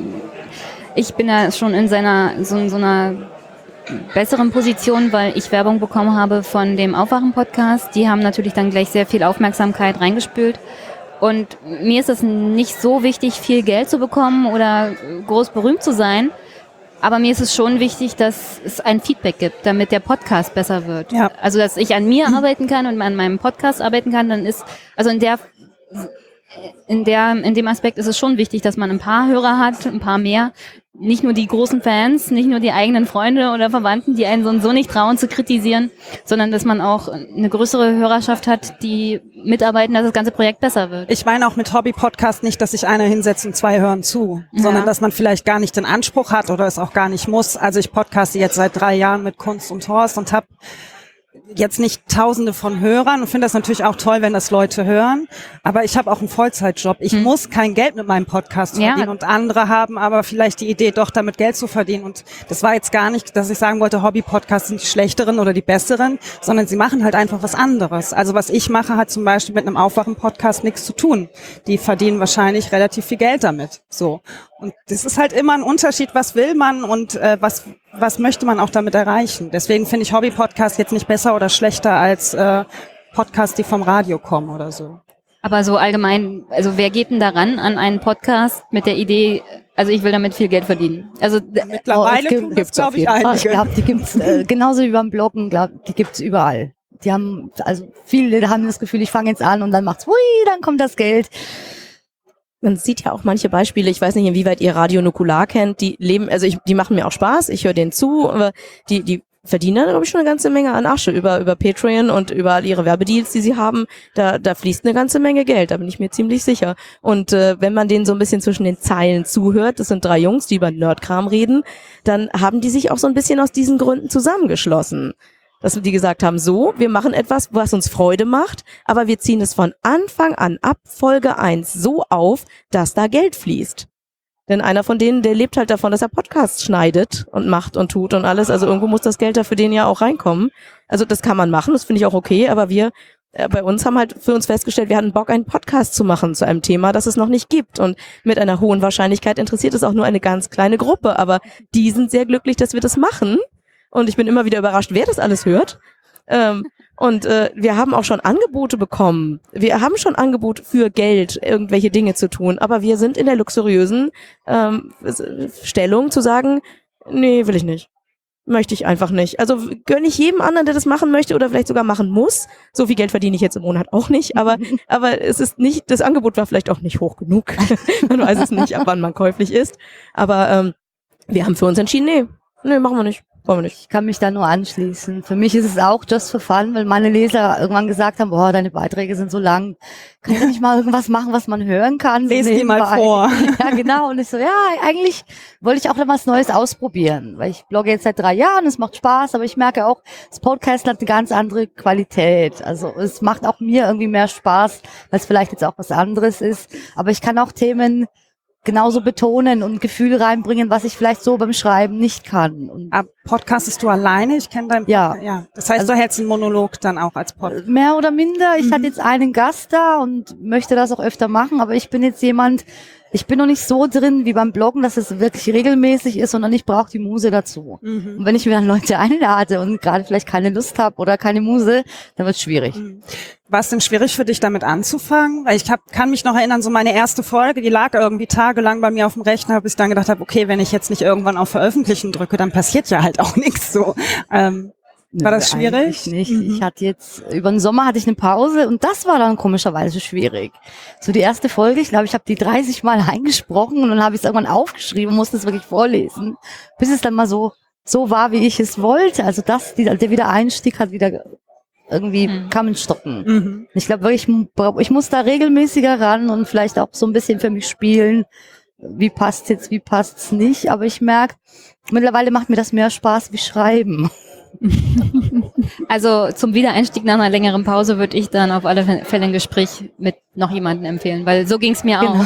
ja schon in so einer besseren Position, weil ich Werbung bekommen habe von dem Aufwachen-Podcast. Die haben natürlich dann gleich sehr viel Aufmerksamkeit reingespült. Und mir ist es nicht so wichtig, viel Geld zu bekommen oder groß berühmt zu sein. Aber mir ist es schon wichtig, dass es ein Feedback gibt, damit der Podcast besser wird. Ja. Also, dass ich an mir arbeiten kann und an meinem Podcast arbeiten kann, dann ist, also in dem Aspekt ist es schon wichtig, dass man ein paar Hörer hat, ein paar mehr. Nicht nur die großen Fans, nicht nur die eigenen Freunde oder Verwandten, die einen so und so nicht trauen zu kritisieren, sondern dass man auch eine größere Hörerschaft hat, die mitarbeiten, dass das ganze Projekt besser wird. Ich meine auch mit Hobby-Podcast nicht, dass sich einer hinsetzt und 2 hören zu, sondern dass man vielleicht gar nicht den Anspruch hat oder es auch gar nicht muss. Also ich podcaste jetzt seit 3 Jahren mit Kunst und Horst und habe jetzt nicht Tausende von Hörern und finde das natürlich auch toll, wenn das Leute hören. Aber ich habe auch einen Vollzeitjob. Ich muss kein Geld mit meinem Podcast verdienen, und andere haben aber vielleicht die Idee, doch damit Geld zu verdienen. Und das war jetzt gar nicht, dass ich sagen wollte, Hobby-Podcasts sind die schlechteren oder die besseren, sondern sie machen halt einfach was anderes. Also was ich mache, hat zum Beispiel mit einem Aufwachen-Podcast nichts zu tun. Die verdienen wahrscheinlich relativ viel Geld damit. So. Und das ist halt immer ein Unterschied, was will man und was möchte man auch damit erreichen. Deswegen finde ich Hobby-Podcasts jetzt nicht besser oder schlechter als Podcasts, die vom Radio kommen oder so. Aber so allgemein, also wer geht denn daran an einen Podcast mit der Idee, also ich will damit viel Geld verdienen? Also mittlerweile gibt's glaube ich einige. Ich glaube, die gibt's genauso wie beim Bloggen, die gibt's überall. Die haben, also viele haben das Gefühl, ich fange jetzt an und dann macht's, hui, dann kommt das Geld. Man sieht ja auch manche Beispiele, ich weiß nicht, inwieweit ihr Radio Nukular kennt, die leben, also die machen mir auch Spaß, ich höre denen zu, aber die verdienen, glaube ich, schon eine ganze Menge an Asche über Patreon und über all ihre Werbedeals, die sie haben. Da fließt eine ganze Menge Geld, da bin ich mir ziemlich sicher. Und wenn man denen so ein bisschen zwischen den Zeilen zuhört, das sind 3 Jungs, die über Nerdkram reden, dann haben die sich auch so ein bisschen aus diesen Gründen zusammengeschlossen. Dass die gesagt haben, so, wir machen etwas, was uns Freude macht, aber wir ziehen es von Anfang an ab Folge 1 so auf, dass da Geld fließt. Denn einer von denen, der lebt halt davon, dass er Podcasts schneidet und macht und tut und alles. Also irgendwo muss das Geld da für den ja auch reinkommen. Also das kann man machen, das finde ich auch okay, aber wir bei uns haben halt für uns festgestellt, wir hatten Bock, einen Podcast zu machen zu einem Thema, das es noch nicht gibt. Und mit einer hohen Wahrscheinlichkeit interessiert es auch nur eine ganz kleine Gruppe. Aber die sind sehr glücklich, dass wir das machen. Und ich bin immer wieder überrascht, wer das alles hört. Wir haben auch schon Angebote bekommen. Wir haben schon Angebot für Geld, irgendwelche Dinge zu tun. Aber wir sind in der luxuriösen Stellung zu sagen, nee, will ich nicht. möchte ich einfach nicht. Also gönne ich jedem anderen, der das machen möchte oder vielleicht sogar machen muss. So viel Geld verdiene ich jetzt im Monat auch nicht, aber es ist nicht, das Angebot war vielleicht auch nicht hoch genug. Man weiß es nicht, ab wann man käuflich ist. Aber wir haben für uns entschieden, nee, machen wir nicht. Wollen wir nicht. Ich kann mich da nur anschließen. Für mich ist es auch just for fun, weil meine Leser irgendwann gesagt haben, boah, deine Beiträge sind so lang. Kannst du nicht mal irgendwas machen, was man hören kann? Lies die mal vor. Ja, genau. Und ich so, ja, eigentlich wollte ich auch was Neues ausprobieren, weil ich blogge jetzt seit 3 Jahren, es macht Spaß, aber ich merke auch, das Podcast hat eine ganz andere Qualität. Also es macht auch mir irgendwie mehr Spaß, weil es vielleicht jetzt auch was anderes ist. Aber ich kann auch Themen genauso betonen und Gefühl reinbringen, was ich vielleicht so beim Schreiben nicht kann. Und Podcastest du alleine? Ich kenne dein Ja. Das heißt, du hältst einen Monolog dann auch als Podcast. Mehr oder minder. Ich hatte jetzt einen Gast da und möchte das auch öfter machen, aber ich bin jetzt jemand, ich bin noch nicht so drin wie beim Bloggen, dass es wirklich regelmäßig ist, sondern ich brauche die Muse dazu. Und wenn ich mir dann Leute einlade und gerade vielleicht keine Lust habe oder keine Muse, dann wird es schwierig. War es denn schwierig für dich, damit anzufangen? Weil kann mich noch erinnern, so meine erste Folge, die lag irgendwie tagelang bei mir auf dem Rechner, bis ich dann gedacht habe, okay, wenn ich jetzt nicht irgendwann auf Veröffentlichen drücke, dann passiert ja halt auch nichts so. War das schwierig? Eigentlich nicht. Ich hatte jetzt, über den Sommer hatte ich eine Pause und das war dann komischerweise schwierig. So die erste Folge, ich glaube, ich habe die 30 Mal eingesprochen und dann habe ich es irgendwann aufgeschrieben und musste es wirklich vorlesen, bis es dann mal so war, wie ich es wollte. Also der Wiedereinstieg hat wieder irgendwie kam ins Stocken. Ich glaube wirklich, ich muss da regelmäßiger ran und vielleicht auch so ein bisschen für mich spielen. Wie passt's jetzt, wie passt's nicht? Aber ich merke, mittlerweile macht mir das mehr Spaß wie Schreiben. Also zum Wiedereinstieg nach einer längeren Pause würde ich dann auf alle Fälle ein Gespräch mit noch jemandem empfehlen, weil so ging's mir auch.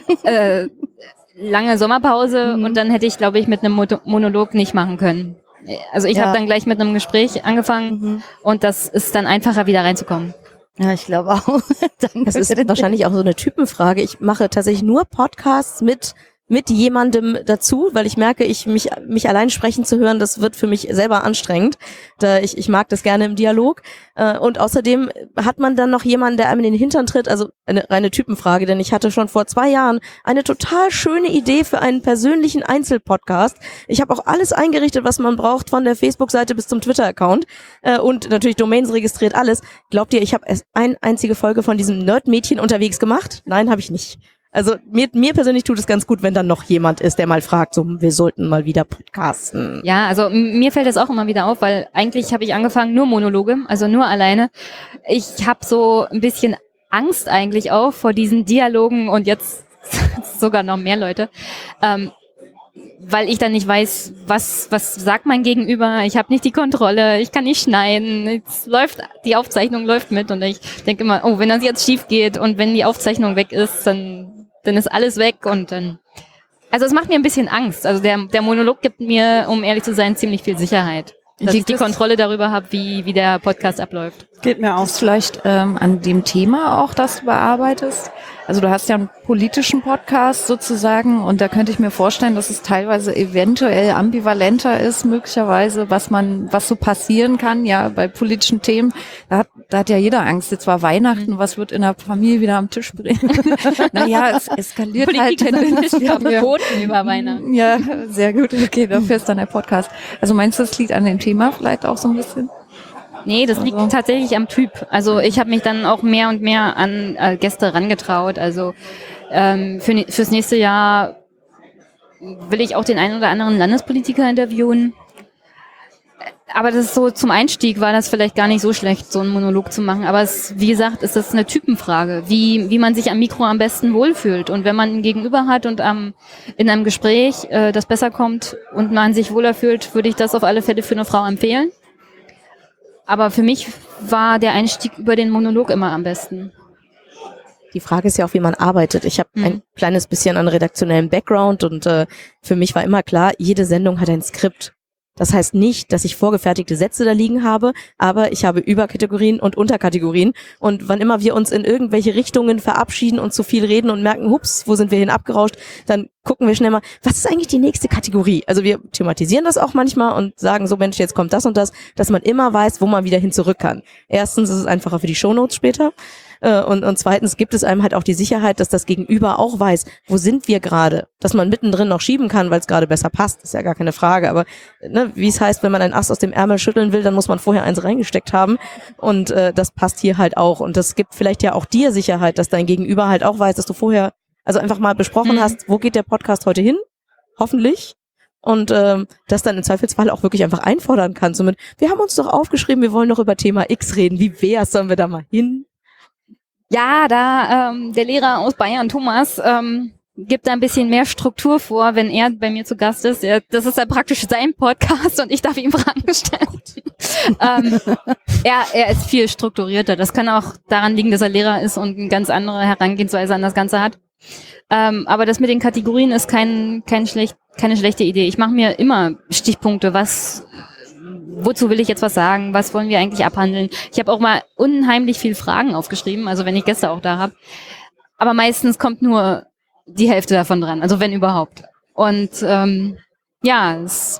Lange Sommerpause und dann hätte ich, glaube ich, mit einem Monolog nicht machen können. Also ich habe dann gleich mit einem Gespräch angefangen und das ist dann einfacher, wieder reinzukommen. Ja, ich glaube auch. Das ist wahrscheinlich auch so eine Typenfrage. Ich mache tatsächlich nur Podcasts mit jemandem dazu, weil ich merke, mich allein sprechen zu hören, das wird für mich selber anstrengend. Ich mag das gerne im Dialog. Und außerdem hat man dann noch jemanden, der einem in den Hintern tritt, also eine reine Typenfrage, denn ich hatte schon vor 2 Jahren eine total schöne Idee für einen persönlichen Einzelpodcast. Ich habe auch alles eingerichtet, was man braucht, von der Facebook-Seite bis zum Twitter-Account und natürlich Domains registriert, alles. Glaubt ihr, ich habe erst eine einzige Folge von diesem Nerd-Mädchen unterwegs gemacht? Nein, habe ich nicht. Also mir persönlich tut es ganz gut, wenn dann noch jemand ist, der mal fragt, so, wir sollten mal wieder podcasten. Ja, also mir fällt das auch immer wieder auf, weil eigentlich habe ich angefangen nur Monologe, also nur alleine. Ich habe so ein bisschen Angst eigentlich auch vor diesen Dialogen und jetzt sogar noch mehr Leute, weil ich dann nicht weiß, was sagt mein Gegenüber. Ich habe nicht die Kontrolle, ich kann nicht schneiden. Die Aufzeichnung läuft mit und ich denke immer, oh, wenn das jetzt schief geht und wenn die Aufzeichnung weg ist, dann ist alles weg und dann. Also es macht mir ein bisschen Angst. Also der Monolog gibt mir, um ehrlich zu sein, ziemlich viel Sicherheit. Dass ich die Kontrolle darüber habe, wie der Podcast abläuft. Geht mir auch. Ist vielleicht an dem Thema auch, das du bearbeitest? Also du hast ja einen politischen Podcast sozusagen und da könnte ich mir vorstellen, dass es teilweise eventuell ambivalenter ist, möglicherweise, was so passieren kann, ja, bei politischen Themen. Da hat ja jeder Angst. Jetzt war Weihnachten, was wird in der Familie wieder am Tisch bringen? Naja, es eskaliert Politik halt tendenziell. Verboten über Weihnachten. Ja, sehr gut. Okay, dafür ist dann der Podcast. Also meinst du, das liegt an dem Thema vielleicht auch so ein bisschen? Nee, das liegt tatsächlich am Typ. Also ich habe mich dann auch mehr und mehr an Gäste rangetraut. Also fürs nächste Jahr will ich auch den einen oder anderen Landespolitiker interviewen. Aber das ist so, zum Einstieg war das vielleicht gar nicht so schlecht, so einen Monolog zu machen. Aber wie gesagt, ist das eine Typenfrage, wie man sich am Mikro am besten wohlfühlt. Und wenn man ein Gegenüber hat und in einem Gespräch das besser kommt und man sich wohler fühlt, würde ich das auf alle Fälle für eine Frau empfehlen. Aber für mich war der Einstieg über den Monolog immer am besten. Die Frage ist ja auch, wie man arbeitet. Ich habe ein kleines bisschen an redaktionellem Background und für mich war immer klar, jede Sendung hat ein Skript. Das heißt nicht, dass ich vorgefertigte Sätze da liegen habe, aber ich habe Überkategorien und Unterkategorien. Und wann immer wir uns in irgendwelche Richtungen verabschieden und zu viel reden und merken, hups, wo sind wir hin abgerauscht, dann gucken wir schnell mal, was ist eigentlich die nächste Kategorie? Also wir thematisieren das auch manchmal und sagen so, Mensch, jetzt kommt das und das, dass man immer weiß, wo man wieder hin zurück kann. Erstens ist es einfacher für die Shownotes später. Und zweitens gibt es einem halt auch die Sicherheit, dass das Gegenüber auch weiß, wo sind wir gerade, dass man mittendrin noch schieben kann, weil es gerade besser passt, ist ja gar keine Frage, aber ne, wie es heißt, wenn man ein Ast aus dem Ärmel schütteln will, dann muss man vorher eins reingesteckt haben und das passt hier halt auch und das gibt vielleicht ja auch dir Sicherheit, dass dein Gegenüber halt auch weiß, dass du vorher also einfach mal besprochen hast, wo geht der Podcast heute hin, hoffentlich. Und das dann im Zweifelsfall auch wirklich einfach einfordern kann. Somit, wir haben uns doch aufgeschrieben, wir wollen doch über Thema X reden. Wie wär's? Sollen wir da mal hin? Ja, da der Lehrer aus Bayern, Thomas, gibt da ein bisschen mehr Struktur vor, wenn er bei mir zu Gast ist. Das ist ja praktisch sein Podcast und ich darf ihm Fragen stellen. Er ist viel strukturierter. Das kann auch daran liegen, dass er Lehrer ist und eine ganz andere Herangehensweise an das Ganze hat. Aber das mit den Kategorien ist keine schlechte Idee. Ich mache mir immer Stichpunkte, wozu will ich jetzt was sagen, was wollen wir eigentlich abhandeln. Ich habe auch mal unheimlich viel Fragen aufgeschrieben, also wenn ich Gäste auch da habe. Aber meistens kommt nur die Hälfte davon dran, also wenn überhaupt. Und es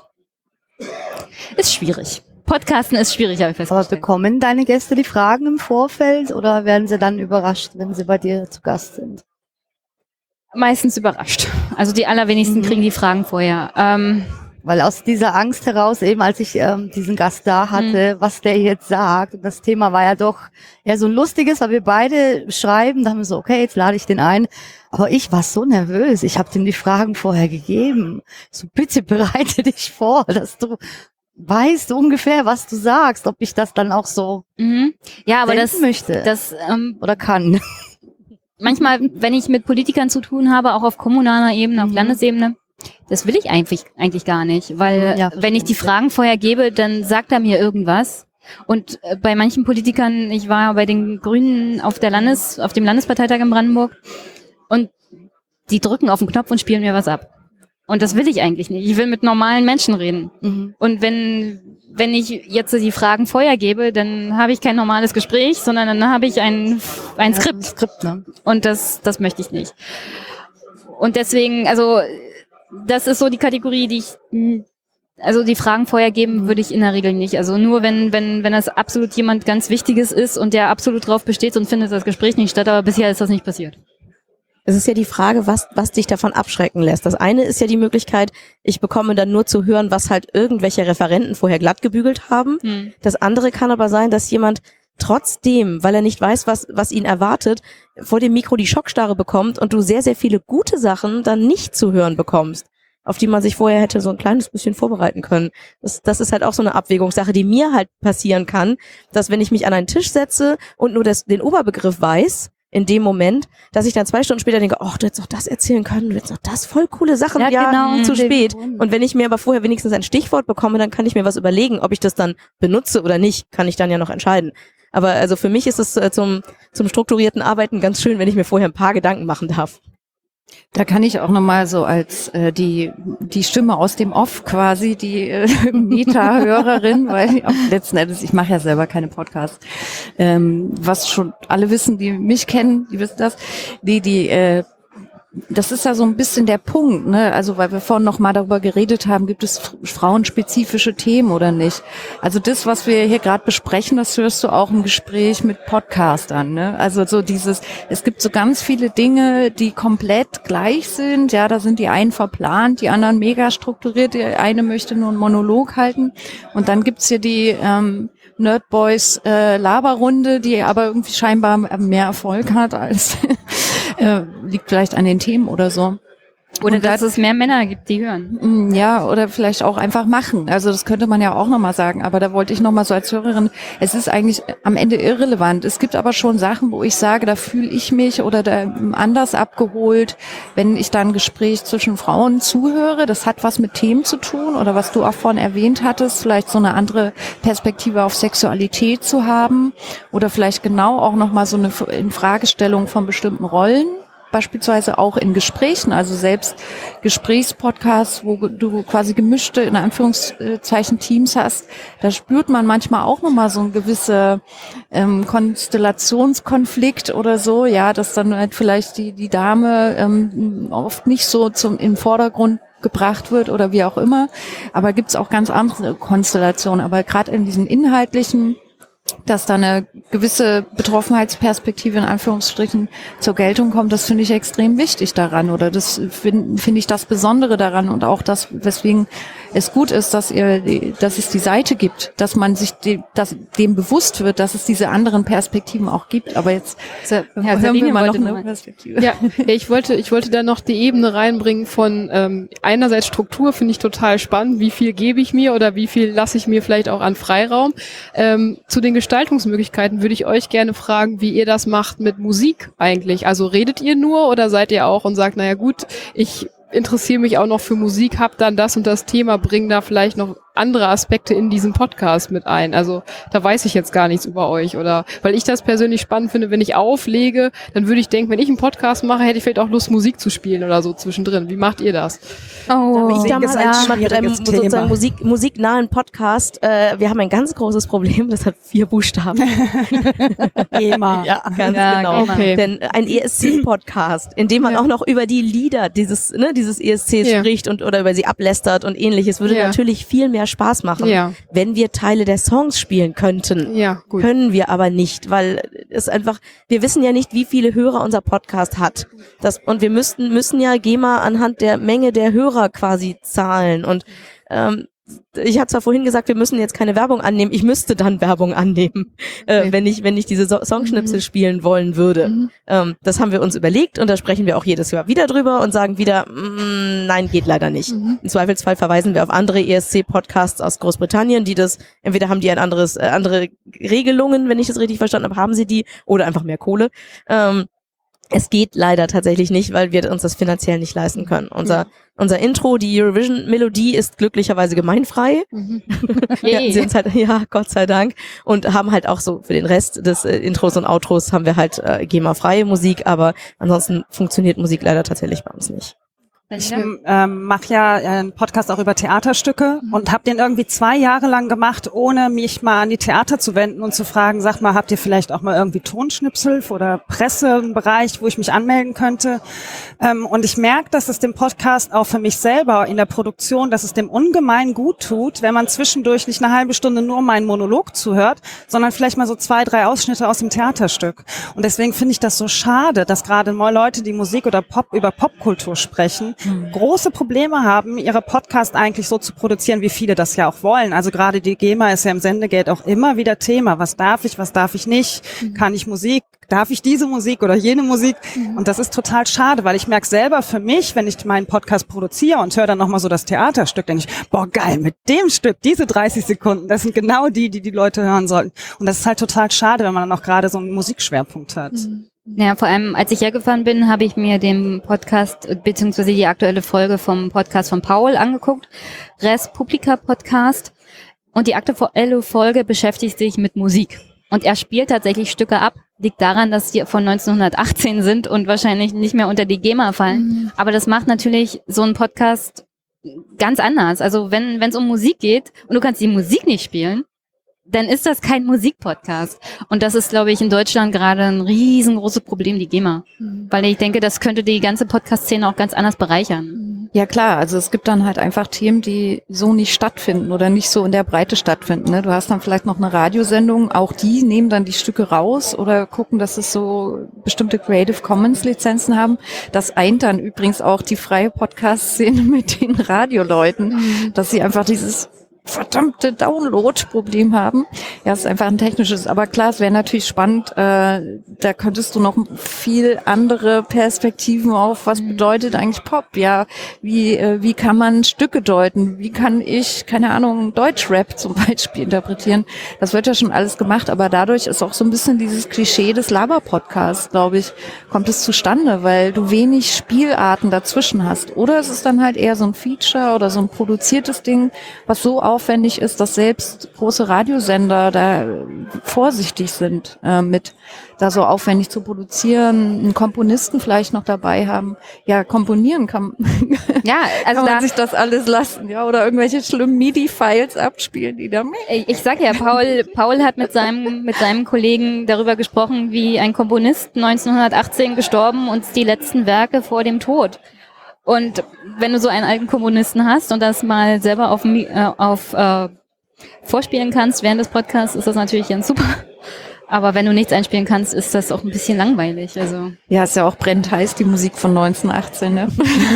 ist schwierig. Podcasten ist schwierig, habe ich festgestellt. Aber bekommen deine Gäste die Fragen im Vorfeld oder werden sie dann überrascht, wenn sie bei dir zu Gast sind? Meistens überrascht. Also die allerwenigsten kriegen die Fragen vorher. Weil aus dieser Angst heraus, eben als ich diesen Gast da hatte, was der jetzt sagt, und das Thema war ja doch eher so ein lustiges, weil wir beide schreiben, da haben wir so, okay, jetzt lade ich den ein. Aber ich war so nervös, ich habe dem die Fragen vorher gegeben. So, bitte bereite dich vor, dass du weißt ungefähr, was du sagst, ob ich das dann auch so ja, aber möchte oder kann. Manchmal, wenn ich mit Politikern zu tun habe, auch auf kommunaler Ebene, auf Landesebene, das will ich eigentlich gar nicht, weil wenn ich die Fragen vorher gebe, dann sagt er mir irgendwas. Und bei manchen Politikern, ich war bei den Grünen auf dem Landesparteitag in Brandenburg und die drücken auf den Knopf und spielen mir was ab. Und das will ich eigentlich nicht. Ich will mit normalen Menschen reden. Und wenn ich jetzt die Fragen vorher gebe, dann habe ich kein normales Gespräch, sondern dann habe ich ein Skript. Ne? Und das möchte ich nicht. Und deswegen, also das ist so die Kategorie, die Fragen vorher geben würde ich in der Regel nicht. Also nur wenn das absolut jemand ganz Wichtiges ist und der absolut drauf besteht und findet das Gespräch nicht statt, aber bisher ist das nicht passiert. Es ist ja die Frage, was dich davon abschrecken lässt. Das eine ist ja die Möglichkeit, ich bekomme dann nur zu hören, was halt irgendwelche Referenten vorher glatt gebügelt haben. Das andere kann aber sein, dass jemand trotzdem, weil er nicht weiß, was ihn erwartet, vor dem Mikro die Schockstarre bekommt und du sehr, sehr viele gute Sachen dann nicht zu hören bekommst, auf die man sich vorher hätte so ein kleines bisschen vorbereiten können. Das ist halt auch so eine Abwägungssache, die mir halt passieren kann, dass wenn ich mich an einen Tisch setze und nur den Oberbegriff weiß, in dem Moment, dass ich dann 2 Stunden später denke, du hättest doch das erzählen können, du hättest doch das, voll coole Sachen, genau, zu spät. Und wenn ich mir aber vorher wenigstens ein Stichwort bekomme, dann kann ich mir was überlegen, ob ich das dann benutze oder nicht, kann ich dann ja noch entscheiden. Aber also für mich ist es zum strukturierten Arbeiten ganz schön, wenn ich mir vorher ein paar Gedanken machen darf. Da kann ich auch nochmal so als die Stimme aus dem Off quasi, die Meta-Hörerin, weil letzten Endes, ich mache ja selber keine Podcasts, was schon alle wissen, die mich kennen, die wissen das, das ist ja so ein bisschen der Punkt, ne? Also weil wir vorhin noch mal darüber geredet haben, gibt es frauenspezifische Themen oder nicht? Also das, was wir hier gerade besprechen, das hörst du auch im Gespräch mit Podcastern, ne? Also so es gibt so ganz viele Dinge, die komplett gleich sind. Ja, da sind die einen verplant, die anderen mega strukturiert, die eine möchte nur einen Monolog halten. Und dann gibt's hier die Nerdboys Laberrunde, die aber irgendwie scheinbar mehr Erfolg hat als liegt vielleicht an den Themen oder so. Oder dass es mehr Männer gibt, die hören. Ja, oder vielleicht auch einfach machen. Also das könnte man ja auch nochmal sagen. Aber da wollte ich nochmal so als Hörerin, es ist eigentlich am Ende irrelevant. Es gibt aber schon Sachen, wo ich sage, da fühle ich mich oder da anders abgeholt, wenn ich da ein Gespräch zwischen Frauen zuhöre. Das hat was mit Themen zu tun oder was du auch vorhin erwähnt hattest, vielleicht so eine andere Perspektive auf Sexualität zu haben oder vielleicht genau auch nochmal so eine Infragestellung von bestimmten Rollen. Beispielsweise auch in Gesprächen, also selbst Gesprächspodcasts, wo du quasi gemischte, in Anführungszeichen, Teams hast, da spürt man manchmal auch nochmal so ein gewisse Konstellationskonflikt oder so, ja, dass dann halt vielleicht die Dame oft nicht so im Vordergrund gebracht wird oder wie auch immer, aber gibt's auch ganz andere Konstellationen, aber gerade in diesen inhaltlichen, dass da eine gewisse Betroffenheitsperspektive in Anführungsstrichen zur Geltung kommt, das finde ich extrem wichtig daran oder das finde ich das Besondere daran und auch das, weswegen es gut ist, dass es die Seite gibt, dass man sich dem bewusst wird, dass es diese anderen Perspektiven auch gibt. Aber jetzt hören wir mal noch eine Perspektive. Ja, ich wollte da noch die Ebene reinbringen von einerseits Struktur finde ich total spannend, wie viel gebe ich mir oder wie viel lasse ich mir vielleicht auch an Freiraum. Zu den Gestaltungsmöglichkeiten würde ich euch gerne fragen, wie ihr das macht mit Musik eigentlich. Also redet ihr nur oder seid ihr auch und sagt, naja gut, ich interessiere mich auch noch für Musik, hab dann das und das Thema, bring da vielleicht noch andere Aspekte in diesen Podcast mit ein. Also da weiß ich jetzt gar nichts über euch oder weil ich das persönlich spannend finde, wenn ich auflege, dann würde ich denken, wenn ich einen Podcast mache, hätte ich vielleicht auch Lust, Musik zu spielen oder so zwischendrin. Wie macht ihr das? Ich damals mit einem sozusagen musiknahen Podcast. Wir haben ein ganz großes Problem, das hat 4 Buchstaben. GEMA. Ja, ganz genau. Okay. Denn ein ESC-Podcast, in dem man auch noch über die Lieder dieses ESCs spricht und oder über sie ablästert und ähnliches, würde natürlich viel mehr Spaß machen, wenn wir Teile der Songs spielen könnten. Ja, gut. Können wir aber nicht, weil es einfach, wir wissen ja nicht, wie viele Hörer unser Podcast hat. Und wir müssen ja GEMA anhand der Menge der Hörer quasi zahlen. Und ich hatte zwar vorhin gesagt, wir müssen jetzt keine Werbung annehmen. Ich müsste dann Werbung annehmen, wenn ich diese Songschnipsel spielen wollen würde. Das haben wir uns überlegt und da sprechen wir auch jedes Jahr wieder drüber und sagen wieder, nein, geht leider nicht. Im Zweifelsfall verweisen wir auf andere ESC-Podcasts aus Großbritannien, die das, entweder haben die andere Regelungen, wenn ich das richtig verstanden habe, haben sie die, oder einfach mehr Kohle. Es geht leider tatsächlich nicht, weil wir uns das finanziell nicht leisten können. Unser Intro, die Eurovision-Melodie, ist glücklicherweise gemeinfrei. Wir sind halt, Gott sei Dank. Und haben halt auch so für den Rest des Intros und Outros haben wir halt GEMA-freie Musik, aber ansonsten funktioniert Musik leider tatsächlich bei uns nicht. Ich mache ja einen Podcast auch über Theaterstücke und habe den irgendwie 2 Jahre lang gemacht, ohne mich mal an die Theater zu wenden und zu fragen, sag mal, habt ihr vielleicht auch mal irgendwie Tonschnipsel oder Pressebereich, wo ich mich anmelden könnte? Und ich merke, dass es dem Podcast auch für mich selber in der Produktion, dass es dem ungemein gut tut, wenn man zwischendurch nicht eine halbe Stunde nur meinen Monolog zuhört, sondern vielleicht mal so 2, 3 Ausschnitte aus dem Theaterstück. Und deswegen finde ich das so schade, dass gerade mal Leute, die Musik oder über Popkultur sprechen, große Probleme haben, ihre Podcast eigentlich so zu produzieren, wie viele das ja auch wollen. Also gerade die GEMA ist ja im Sendegate auch immer wieder Thema. Was darf ich nicht? Kann ich Musik? Darf ich diese Musik oder jene Musik? Und das ist total schade, weil ich merke selber für mich, wenn ich meinen Podcast produziere und höre dann nochmal so das Theaterstück, denke ich, boah geil, mit dem Stück, diese 30 Sekunden, das sind genau die Leute hören sollten. Und das ist halt total schade, wenn man dann auch gerade so einen Musikschwerpunkt hat. Ja, vor allem, als ich hergefahren bin, habe ich mir den Podcast, beziehungsweise die aktuelle Folge vom Podcast von Paul angeguckt, Res Publica Podcast. Und die aktuelle Folge beschäftigt sich mit Musik. Und er spielt tatsächlich Stücke ab. Liegt daran, dass die von 1918 sind und wahrscheinlich nicht mehr unter die GEMA fallen. Aber das macht natürlich so einen Podcast ganz anders. Also wenn es um Musik geht und du kannst die Musik nicht spielen, dann ist das kein Musikpodcast. Und das ist, glaube ich, in Deutschland gerade ein riesengroßes Problem, die GEMA. Weil ich denke, das könnte die ganze Podcast-Szene auch ganz anders bereichern. Ja klar, also es gibt dann halt einfach Themen, die so nicht stattfinden oder nicht so in der Breite stattfinden. Ne? Du hast dann vielleicht noch eine Radiosendung, auch die nehmen dann die Stücke raus oder gucken, dass es so bestimmte Creative Commons Lizenzen haben. Das eint dann übrigens auch die freie Podcast-Szene mit den Radioleuten, dass sie einfach dieses verdammte Download-Problem haben. Ja, es ist einfach ein technisches. Aber klar, es wäre natürlich spannend, da könntest du noch viel andere Perspektiven auf, was bedeutet eigentlich Pop? Ja, wie kann man Stücke deuten? Wie kann ich, keine Ahnung, Deutschrap zum Beispiel interpretieren? Das wird ja schon alles gemacht, aber dadurch ist auch so ein bisschen dieses Klischee des Laber-Podcasts, glaube ich, kommt es zustande, weil du wenig Spielarten dazwischen hast. Oder es ist dann halt eher so ein Feature oder so ein produziertes Ding, was so aufwendig ist, dass selbst große Radiosender da vorsichtig sind, mit da so aufwendig zu produzieren, einen Komponisten vielleicht noch dabei haben. Ja, komponieren kann Also man sich das alles lassen, ja, oder irgendwelche schlimmen MIDI-Files abspielen, die da. Ich sag ja, Paul hat mit seinem Kollegen darüber gesprochen, wie ein Komponist 1918 gestorben und die letzten Werke vor dem Tod. Und wenn du so einen alten Komponisten hast und das mal selber vorspielen kannst während des Podcasts, ist das natürlich ganz super. Aber wenn du nichts einspielen kannst, ist das auch ein bisschen langweilig. Also Ja, ist ja auch brennend heiß, die Musik von 1918, ne?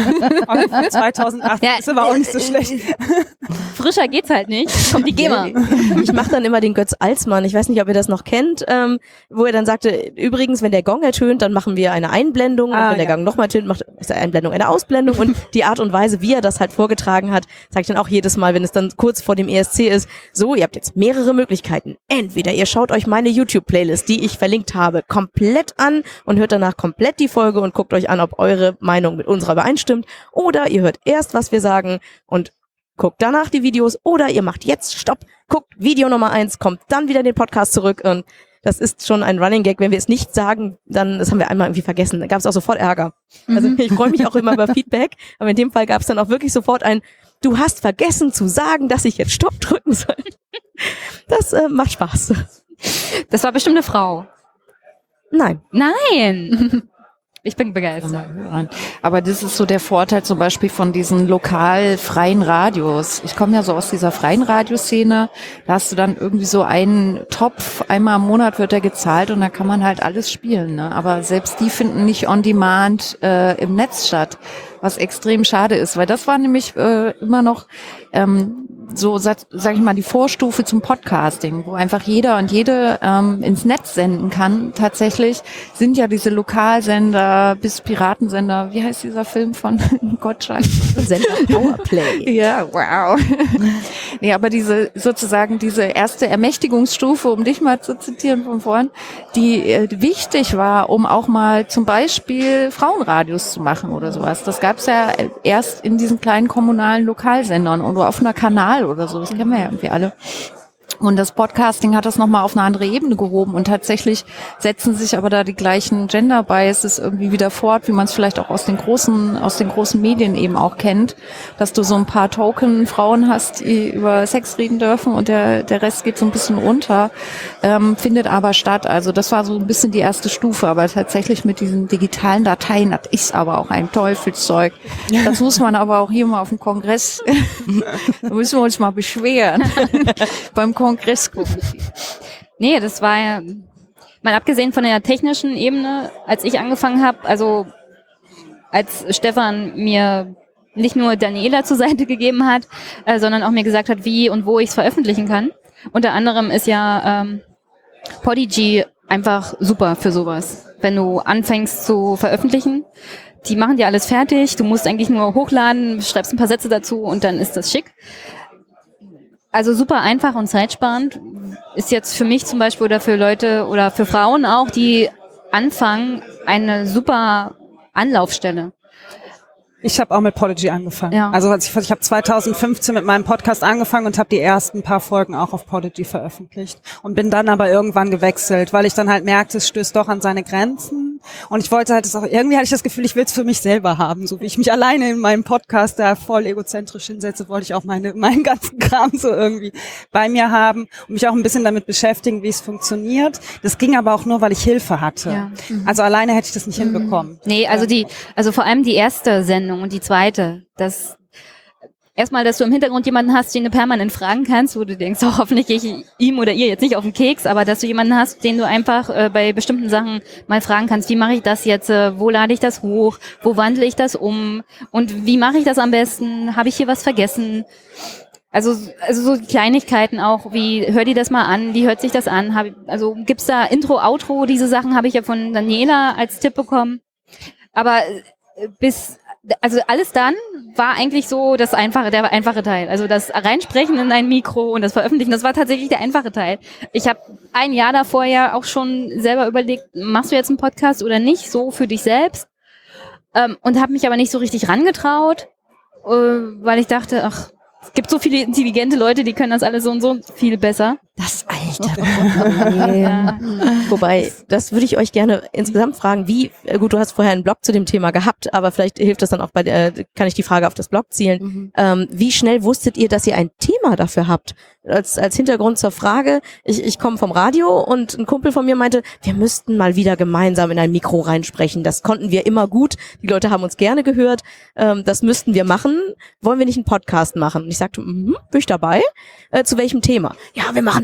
2008 ist aber auch nicht so schlecht. frischer geht's halt nicht. Kommt die GEMA. Ich mache dann immer den Götz Alsmann. Ich weiß nicht, ob ihr das noch kennt, wo er dann sagte, übrigens, wenn der Gong ertönt, dann machen wir eine Einblendung. Und wenn der Gong nochmal ertönt, macht ist eine Einblendung eine Ausblendung. Und die Art und Weise, wie er das halt vorgetragen hat, sage ich dann auch jedes Mal, wenn es dann kurz vor dem ESC ist, so, ihr habt jetzt mehrere Möglichkeiten. Entweder ihr schaut euch meine YouTube-Playlist, die ich verlinkt habe, komplett an und hört danach komplett die Folge und guckt euch an, ob eure Meinung mit unserer übereinstimmt. Oder ihr hört erst, was wir sagen und guckt danach die Videos. Oder ihr macht jetzt Stopp, guckt Video Nummer 1, kommt dann wieder in den Podcast zurück. Und das ist schon ein Running Gag. Wenn wir es nicht sagen, dann, das haben wir einmal irgendwie vergessen. Da gab es auch sofort Ärger. Also ich freue mich auch immer über Feedback. Aber in dem Fall gab es dann auch wirklich sofort ein, du hast vergessen zu sagen, dass ich jetzt Stopp drücken soll. Das macht Spaß. Das war bestimmt eine Frau. Nein. Nein! Ich bin begeistert. Aber das ist so der Vorteil zum Beispiel von diesen lokal freien Radios. Ich komme ja so aus dieser freien Radioszene. Da hast du dann irgendwie so einen Topf, einmal im Monat wird der gezahlt und da kann man halt alles spielen. Ne? Aber selbst die finden nicht on demand im Netz statt, was extrem schade ist, weil das war nämlich immer noch so, sag ich mal, die Vorstufe zum Podcasting, wo einfach jeder und jede ins Netz senden kann. Tatsächlich sind ja diese Lokalsender bis Piratensender, wie heißt dieser Film von Gottschalk? Sender Powerplay. Ja, wow. Nee, aber diese erste Ermächtigungsstufe, um dich mal zu zitieren von vorhin, die wichtig war, um auch mal zum Beispiel Frauenradios zu machen oder sowas. Das gab's ja erst in diesen kleinen kommunalen Lokalsendern oder auf einer Kanal oder so. Das kennen wir ja irgendwie alle. Und das Podcasting hat das nochmal auf eine andere Ebene gehoben und tatsächlich setzen sich aber da die gleichen Gender Biases irgendwie wieder fort, wie man es vielleicht auch aus den großen Medien eben auch kennt, dass du so ein paar Token-Frauen hast, die über Sex reden dürfen und der Rest geht so ein bisschen unter, findet aber statt. Also das war so ein bisschen die erste Stufe, aber tatsächlich mit diesen digitalen Dateien, das ist aber auch ein Teufelszeug. Das muss man aber auch hier mal auf dem Kongress, da müssen wir uns mal beschweren. Beim Kongress gucken. Nee, das war ja, mal abgesehen von der technischen Ebene, als ich angefangen habe, also als Stefan mir nicht nur Daniela zur Seite gegeben hat, sondern auch mir gesagt hat, wie und wo ich es veröffentlichen kann. Unter anderem ist ja Podigy einfach super für sowas. Wenn du anfängst zu veröffentlichen, die machen dir alles fertig, du musst eigentlich nur hochladen, schreibst ein paar Sätze dazu und dann ist das schick. Also super einfach und zeitsparend ist jetzt für mich zum Beispiel oder für Leute oder für Frauen auch, die anfangen, eine super Anlaufstelle. Ich habe auch mit Podigy angefangen. Ja. Also ich habe 2015 mit meinem Podcast angefangen und habe die ersten paar Folgen auch auf Podigy veröffentlicht und bin dann aber irgendwann gewechselt, weil ich dann halt merkte, es stößt doch an seine Grenzen und ich wollte halt das auch, irgendwie hatte ich das Gefühl, ich will es für mich selber haben, so wie ich mich alleine in meinem Podcast da voll egozentrisch hinsetze, wollte ich auch meinen ganzen Kram so irgendwie bei mir haben und mich auch ein bisschen damit beschäftigen, wie es funktioniert. Das ging aber auch nur, weil ich Hilfe hatte. Ja. Also alleine hätte ich das nicht hinbekommen. Nee, also vor allem die erste Sendung und die zweite, das erstmal, dass du im Hintergrund jemanden hast, den du permanent fragen kannst, wo du denkst, oh, hoffentlich gehe ich ihm oder ihr jetzt nicht auf den Keks, aber dass du jemanden hast, den du einfach bei bestimmten Sachen mal fragen kannst, wie mache ich das jetzt, wo lade ich das hoch, wo wandle ich das um und wie mache ich das am besten, habe ich hier was vergessen? Also so Kleinigkeiten auch, wie hör dir das mal an, wie hört sich das an? Also gibt's da Intro, Outro, diese Sachen habe ich ja von Daniela als Tipp bekommen, aber also alles dann war eigentlich so der einfache Teil. Also das Reinsprechen in ein Mikro und das Veröffentlichen, das war tatsächlich der einfache Teil. Ich habe ein Jahr davor ja auch schon selber überlegt, machst du jetzt einen Podcast oder nicht, so für dich selbst, und habe mich aber nicht so richtig rangetraut, weil ich dachte, ach, es gibt so viele intelligente Leute, die können das alles so und so viel besser. Das alte Problem. Wobei, das würde ich euch gerne insgesamt fragen, gut, du hast vorher einen Blog zu dem Thema gehabt, aber vielleicht hilft das dann auch kann ich die Frage auf das Blog zielen. Wie schnell wusstet ihr, dass ihr ein Thema dafür habt? Als Hintergrund zur Frage, ich komme vom Radio und ein Kumpel von mir meinte, wir müssten mal wieder gemeinsam in ein Mikro reinsprechen. Das konnten wir immer gut. Die Leute haben uns gerne gehört. Das müssten wir machen. Wollen wir nicht einen Podcast machen? Und ich sagte, bin ich dabei. Zu welchem Thema? Ja, wir machen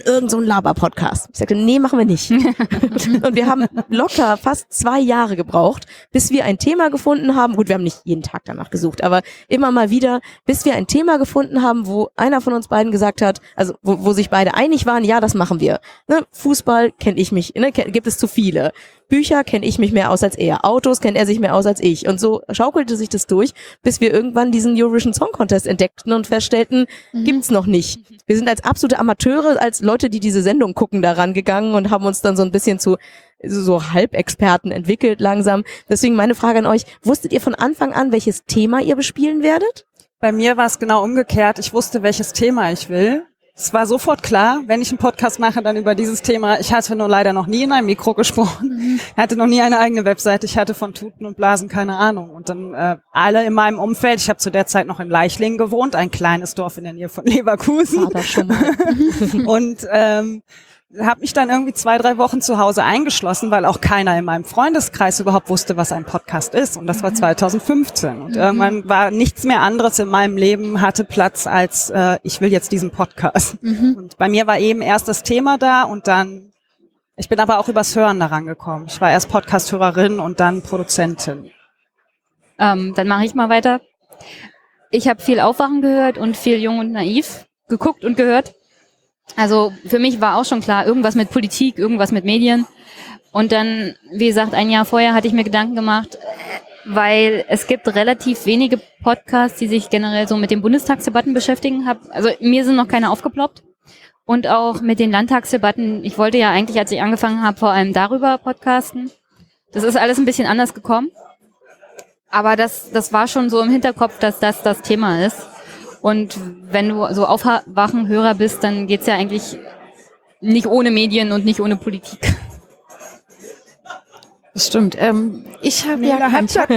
irgend so einen Laber-Podcast. Ich sagte, nee, machen wir nicht. Und wir haben locker fast 2 Jahre gebraucht, bis wir ein Thema gefunden haben. Gut, wir haben nicht jeden Tag danach gesucht, aber immer mal wieder, bis wir ein Thema gefunden haben, wo einer von uns beiden gesagt hat, also wo sich beide einig waren, ja, das machen wir. Ne? Fußball kenne ich mich, ne? Gibt es zu viele. Bücher kenne ich mich mehr aus als er. Autos kennt er sich mehr aus als ich. Und so schaukelte sich das durch, bis wir irgendwann diesen Eurovision Song Contest entdeckten und feststellten, gibt's noch nicht. Wir sind als absolute Amateure, als Leute, die diese Sendung gucken, daran gegangen und haben uns dann so ein bisschen zu so Halbexperten entwickelt langsam. Deswegen meine Frage an euch, wusstet ihr von Anfang an, welches Thema ihr bespielen werdet? Bei mir war es genau umgekehrt. Ich wusste, welches Thema ich will. Es war sofort klar, wenn ich einen Podcast mache, dann über dieses Thema. Ich hatte nur leider noch nie in einem Mikro gesprochen. Ich hatte noch nie eine eigene Webseite. Ich hatte von Tuten und Blasen keine Ahnung. Und dann alle in meinem Umfeld. Ich habe zu der Zeit noch in Leichlingen gewohnt, ein kleines Dorf in der Nähe von Leverkusen. War das schon mal. Und habe mich dann irgendwie 2-3 Wochen zu Hause eingeschlossen, weil auch keiner in meinem Freundeskreis überhaupt wusste, was ein Podcast ist. Und das war 2015. Und irgendwann war nichts mehr anderes in meinem Leben, hatte Platz als ich will jetzt diesen Podcast. Und bei mir war eben erst das Thema da und dann, ich bin aber auch übers Hören daran gekommen. Ich war erst Podcast-Hörerin und dann Produzentin. Dann mache ich mal weiter. Ich habe viel Aufwachen gehört und viel Jung und Naiv geguckt und gehört. Also für mich war auch schon klar, irgendwas mit Politik, irgendwas mit Medien. Und dann, wie gesagt, ein Jahr vorher hatte ich mir Gedanken gemacht, weil es gibt relativ wenige Podcasts, die sich generell so mit den Bundestagsdebatten beschäftigen. Also mir sind noch keine aufgeploppt. Und auch mit den Landtagsdebatten. Ich wollte ja eigentlich, als ich angefangen habe, vor allem darüber podcasten. Das ist alles ein bisschen anders gekommen. Aber das war schon so im Hinterkopf, dass das Thema ist. Und wenn du so Aufwachenhörer bist, dann geht's ja eigentlich nicht ohne Medien und nicht ohne Politik. Das stimmt. Ich habe ja hat ja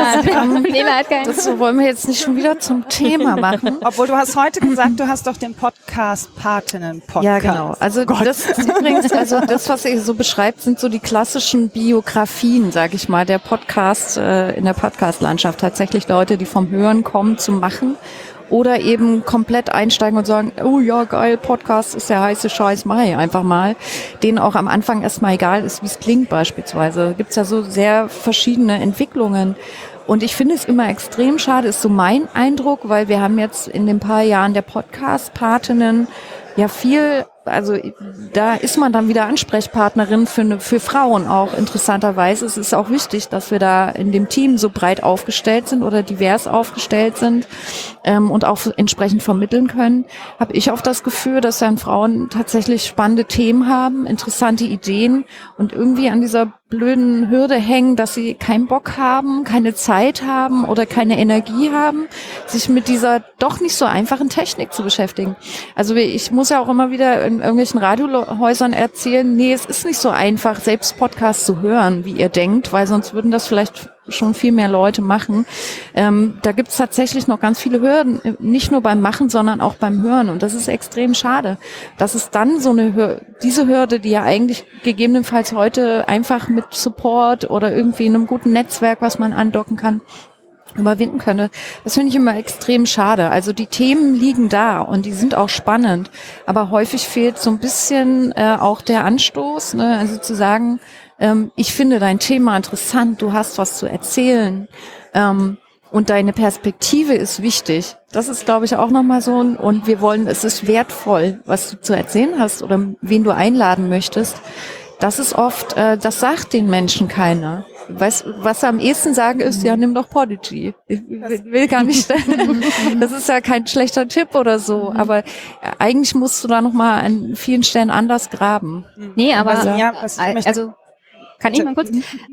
Nela hat keinen. das wollen wir jetzt nicht schon wieder zum Thema machen. Obwohl du hast heute gesagt, du hast doch den Podcast Patinnen-Podcast. Ja, genau. Also das ist übrigens, also das, was ihr so beschreibt, sind so die klassischen Biografien, sage ich mal, der Podcast in der Podcast-Landschaft. Tatsächlich Leute, die vom Hören kommen zum Machen. Oder eben komplett einsteigen und sagen, oh ja, geil, Podcast ist der heiße Scheiß, mach ich einfach mal. Denen auch am Anfang erstmal egal ist, wie es klingt beispielsweise. Gibt's ja so sehr verschiedene Entwicklungen. Und ich finde es immer extrem schade, ist so mein Eindruck, weil wir haben jetzt in den paar Jahren der Podcast-Patinnen ja viel, also da ist man dann wieder Ansprechpartnerin für Frauen auch interessanterweise. Es ist auch wichtig, dass wir da in dem Team so breit aufgestellt sind oder divers aufgestellt sind und auch entsprechend vermitteln können. Habe ich auch das Gefühl, dass dann Frauen tatsächlich spannende Themen haben, interessante Ideen und irgendwie an dieser blöden Hürde hängen, dass sie keinen Bock haben, keine Zeit haben oder keine Energie haben, sich mit dieser doch nicht so einfachen Technik zu beschäftigen. Also ich muss ja auch immer wieder in irgendwelchen Radiohäusern erzählen, nee, es ist nicht so einfach, selbst Podcasts zu hören, wie ihr denkt, weil sonst würden das vielleicht schon viel mehr Leute machen. Da gibt es tatsächlich noch ganz viele Hürden, nicht nur beim Machen, sondern auch beim Hören. Und das ist extrem schade, dass es dann so diese Hürde, die ja eigentlich gegebenenfalls heute einfach mit Support oder irgendwie in einem guten Netzwerk, was man andocken kann, überwinden könne. Das finde ich immer extrem schade. Also die Themen liegen da und die sind auch spannend, aber häufig fehlt so ein bisschen auch der Anstoß, ne? Also zu sagen, ich finde dein Thema interessant, du hast was zu erzählen und deine Perspektive ist wichtig. Das ist, glaube ich, auch nochmal so und wir wollen, es ist wertvoll, was du zu erzählen hast oder wen du einladen möchtest. Das ist oft, das sagt den Menschen keiner. Was sie am ehesten sagen ist, ja, nimm doch Podigy. Ich will gar nicht, das ist ja kein schlechter Tipp oder so, aber eigentlich musst du da nochmal an vielen Stellen anders graben. Nee, aber also kann ich mal kurz?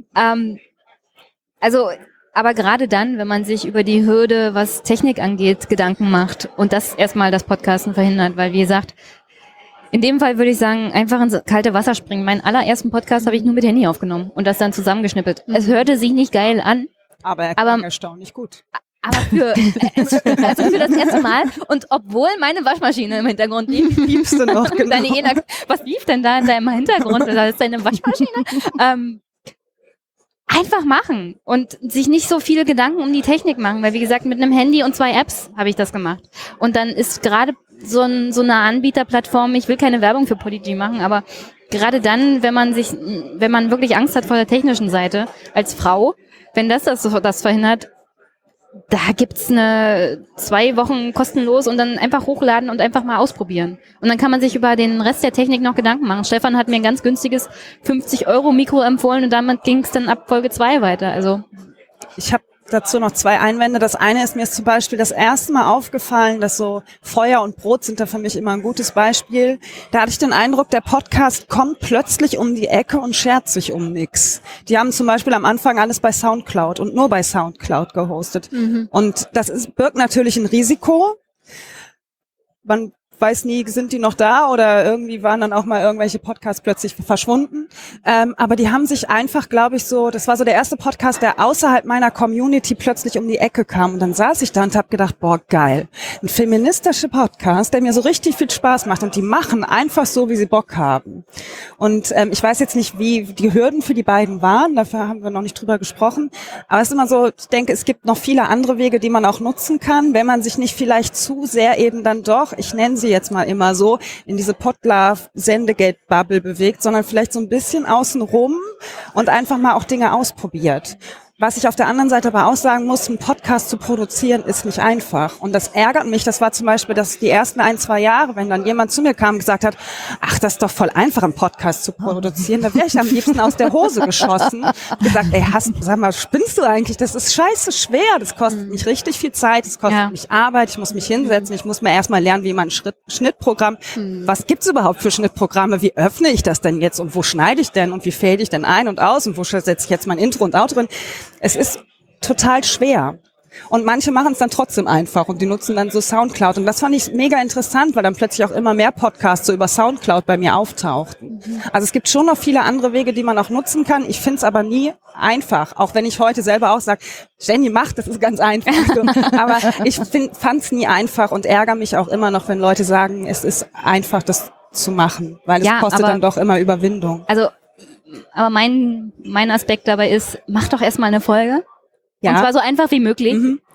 Aber gerade dann, wenn man sich über die Hürde, was Technik angeht, Gedanken macht und das erstmal das Podcasten verhindert, weil wie gesagt, in dem Fall würde ich sagen, einfach ins kalte Wasser springen. Meinen allerersten Podcast habe ich nur mit Handy aufgenommen und das dann zusammengeschnippelt. Es hörte sich nicht geil an. Aber er klang erstaunlich gut. Aber für das erste Mal und obwohl meine Waschmaschine im Hintergrund lief, liefst du noch, genau. Was lief denn da in deinem Hintergrund? Das ist deine Waschmaschine? Einfach machen und sich nicht so viele Gedanken um die Technik machen, weil wie gesagt, mit einem Handy und 2 Apps habe ich das gemacht. Und dann ist gerade so eine Anbieterplattform, ich will keine Werbung für Podigy machen, aber gerade dann, wenn man wirklich Angst hat vor der technischen Seite als Frau, wenn das verhindert, da gibt's 2 Wochen kostenlos und dann einfach hochladen und einfach mal ausprobieren. Und dann kann man sich über den Rest der Technik noch Gedanken machen. Stefan hat mir ein ganz günstiges 50€ Mikro empfohlen und damit ging's dann ab Folge 2 weiter. Also ich habe dazu noch 2 Einwände. Das eine ist, mir ist zum Beispiel das erste Mal aufgefallen, dass so Feuer und Brot sind da für mich immer ein gutes Beispiel. Da hatte ich den Eindruck, der Podcast kommt plötzlich um die Ecke und schert sich um nix. Die haben zum Beispiel am Anfang alles bei Soundcloud und nur bei Soundcloud gehostet. Und das birgt natürlich ein Risiko. Man weiß nie, sind die noch da oder irgendwie waren dann auch mal irgendwelche Podcasts plötzlich verschwunden. Aber die haben sich einfach, glaube ich, das war so der erste Podcast, der außerhalb meiner Community plötzlich um die Ecke kam. Und dann saß ich da und habe gedacht, boah, geil. Ein feministischer Podcast, der mir so richtig viel Spaß macht. Und die machen einfach so, wie sie Bock haben. Und ich weiß jetzt nicht, wie die Hürden für die beiden waren. Dafür haben wir noch nicht drüber gesprochen. Aber es ist immer so, ich denke, es gibt noch viele andere Wege, die man auch nutzen kann, wenn man sich nicht vielleicht zu sehr eben dann doch, ich nenne sie jetzt mal immer so, in diese Podlove-Sendegeld-Bubble bewegt, sondern vielleicht so ein bisschen außenrum und einfach mal auch Dinge ausprobiert. Was ich auf der anderen Seite aber auch sagen muss, einen Podcast zu produzieren ist nicht einfach. Und das ärgert mich. Das war zum Beispiel die ersten 1-2 Jahre, wenn dann jemand zu mir kam und gesagt hat, ach, das ist doch voll einfach, einen Podcast zu produzieren. Da wäre ich am liebsten aus der Hose geschossen. Und gesagt, ey, sag mal, spinnst du eigentlich? Das ist scheiße schwer. Das kostet mich richtig viel Zeit. Das kostet mich Arbeit. Ich muss mich hinsetzen. Ich muss mir erstmal lernen, wie man ein Schnittprogramm, was gibt's überhaupt für Schnittprogramme? Wie öffne ich das denn jetzt? Und wo schneide ich denn? Und wie fade ich denn ein und aus? Und wo setze ich jetzt mein Intro und Outro drin? Es ist total schwer. Und manche machen es dann trotzdem einfach und die nutzen dann so Soundcloud. Und das fand ich mega interessant, weil dann plötzlich auch immer mehr Podcasts so über Soundcloud bei mir auftauchten. Also es gibt schon noch viele andere Wege, die man auch nutzen kann. Ich finde es aber nie einfach. Auch wenn ich heute selber auch sage, Jenny macht, das ist ganz einfach. Aber ich fand es nie einfach und ärgere mich auch immer noch, wenn Leute sagen, es ist einfach, das zu machen. Weil es kostet dann doch immer Überwindung. Also, aber mein Aspekt dabei ist, mach doch erstmal eine Folge. Ja. Und zwar so einfach wie möglich.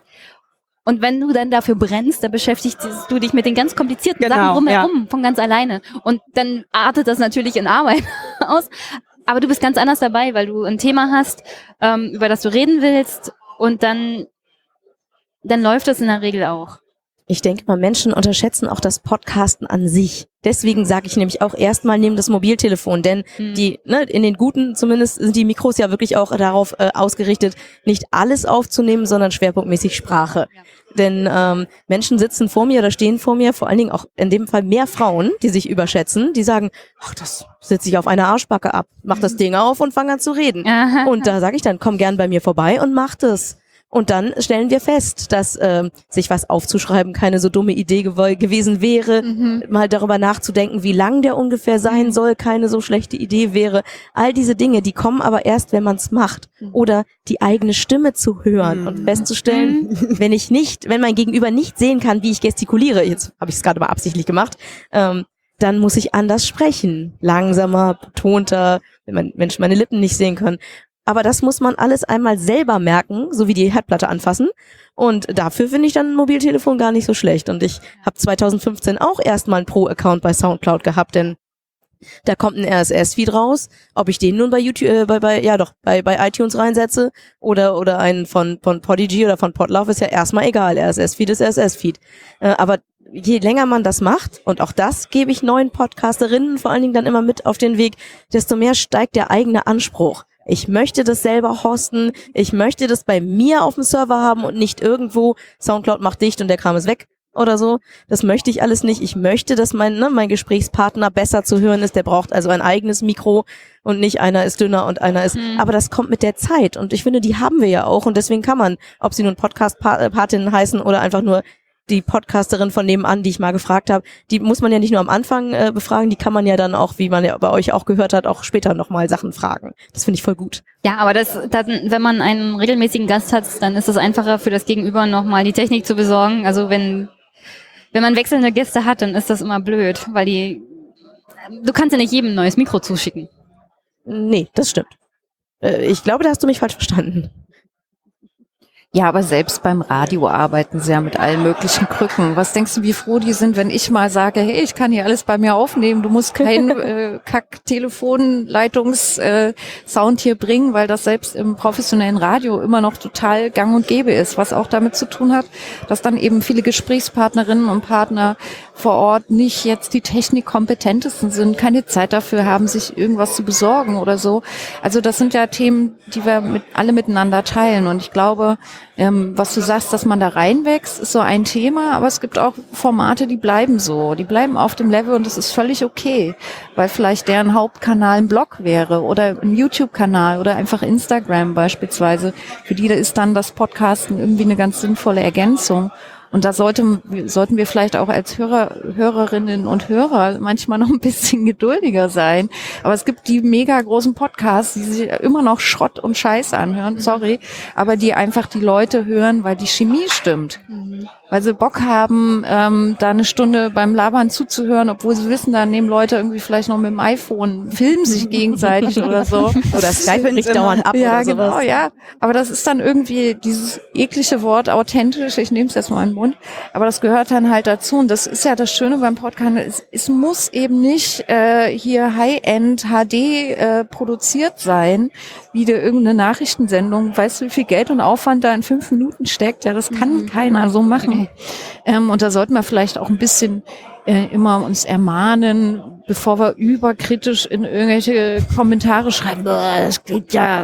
Und wenn du dann dafür brennst, dann beschäftigst du dich mit den ganz komplizierten Sachen drumherum von ganz alleine. Und dann artet das natürlich in Arbeit aus. Aber du bist ganz anders dabei, weil du ein Thema hast, über das du reden willst. Und dann läuft das in der Regel auch. Ich denke mal, Menschen unterschätzen auch das Podcasten an sich. Deswegen sage ich nämlich auch erstmal neben das Mobiltelefon, denn in den guten zumindest sind die Mikros ja wirklich auch darauf ausgerichtet, nicht alles aufzunehmen, sondern schwerpunktmäßig Sprache. Ja. Denn Menschen sitzen vor mir oder stehen vor mir, vor allen Dingen auch in dem Fall mehr Frauen, die sich überschätzen, die sagen, ach, das sitze ich auf einer Arschbacke ab, mach das Ding auf und fang an zu reden. Aha. Und da sage ich dann, komm gern bei mir vorbei und mach das. Und dann stellen wir fest, dass sich was aufzuschreiben keine so dumme Idee gewesen wäre, mal darüber nachzudenken, wie lang der ungefähr sein soll, keine so schlechte Idee wäre. All diese Dinge, die kommen aber erst, wenn man es macht. Oder die eigene Stimme zu hören und festzustellen, wenn mein Gegenüber nicht sehen kann, wie ich gestikuliere, jetzt habe ich es gerade mal absichtlich gemacht, dann muss ich anders sprechen. Langsamer, betonter, wenn Menschen meine Lippen nicht sehen können. Aber das muss man alles einmal selber merken, so wie die Herdplatte anfassen. Und dafür finde ich dann ein Mobiltelefon gar nicht so schlecht. Und ich habe 2015 auch erstmal einen Pro-Account bei Soundcloud gehabt, denn da kommt ein RSS-Feed raus. Ob ich den nun bei YouTube, bei iTunes reinsetze oder einen von Podigy oder von Podlove, ist ja erstmal egal. RSS-Feed ist RSS-Feed. Aber je länger man das macht, und auch das gebe ich neuen Podcasterinnen vor allen Dingen dann immer mit auf den Weg, desto mehr steigt der eigene Anspruch. Ich möchte das selber hosten, ich möchte das bei mir auf dem Server haben und nicht irgendwo, Soundcloud macht dicht und der Kram ist weg oder so. Das möchte ich alles nicht. Ich möchte, dass mein Gesprächspartner besser zu hören ist. Der braucht also ein eigenes Mikro und nicht einer ist dünner und einer ist... Aber das kommt mit der Zeit und ich finde, die haben wir ja auch und deswegen kann man, ob sie nun Podcast-Patinnen heißen oder einfach nur die Podcasterin von nebenan, die ich mal gefragt habe, die muss man ja nicht nur am Anfang befragen, die kann man ja dann auch, wie man ja bei euch auch gehört hat, auch später nochmal Sachen fragen. Das finde ich voll gut. Ja, aber wenn man einen regelmäßigen Gast hat, dann ist es einfacher für das Gegenüber nochmal die Technik zu besorgen. Also wenn man wechselnde Gäste hat, dann ist das immer blöd, weil du kannst ja nicht jedem ein neues Mikro zuschicken. Nee, das stimmt. Ich glaube, da hast du mich falsch verstanden. Ja, aber selbst beim Radio arbeiten sie ja mit allen möglichen Krücken. Was denkst du, wie froh die sind, wenn ich mal sage, hey, ich kann hier alles bei mir aufnehmen, du musst keinen Kack-Telefonleitungs-Sound hier bringen, weil das selbst im professionellen Radio immer noch total gang und gäbe ist, was auch damit zu tun hat, dass dann eben viele Gesprächspartnerinnen und Partner vor Ort nicht jetzt die technikkompetentesten sind, keine Zeit dafür haben, sich irgendwas zu besorgen oder so. Also das sind ja Themen, die wir alle miteinander teilen. Und ich glaube, was du sagst, dass man da reinwächst, ist so ein Thema, aber es gibt auch Formate, die bleiben so. Die bleiben auf dem Level und das ist völlig okay, weil vielleicht deren Hauptkanal ein Blog wäre oder ein YouTube-Kanal oder einfach Instagram beispielsweise. Für die ist dann das Podcasten irgendwie eine ganz sinnvolle Ergänzung. Und da sollten wir vielleicht auch als Hörerinnen und Hörer manchmal noch ein bisschen geduldiger sein. Aber es gibt die mega großen Podcasts, die sich immer noch Schrott und Scheiß anhören, sorry, aber die einfach die Leute hören, weil die Chemie stimmt. Weil sie Bock haben, da eine Stunde beim Labern zuzuhören, obwohl sie wissen, da nehmen Leute irgendwie vielleicht noch mit dem iPhone, filmen sich gegenseitig oder so. Oder Skype bricht dauernd ab ja, oder sowas. Genau, ja. Aber das ist dann irgendwie dieses eklige Wort authentisch, ich nehme es jetzt mal in den Mund, aber das gehört dann halt dazu. Und das ist ja das Schöne beim Podcast, es muss eben nicht hier High-End HD produziert sein, wie irgendeine Nachrichtensendung. Weißt du, wie viel Geld und Aufwand da in 5 Minuten steckt? Ja, das kann keiner so machen. Und da sollten wir vielleicht auch ein bisschen immer uns ermahnen, bevor wir überkritisch in irgendwelche Kommentare schreiben, das geht ja,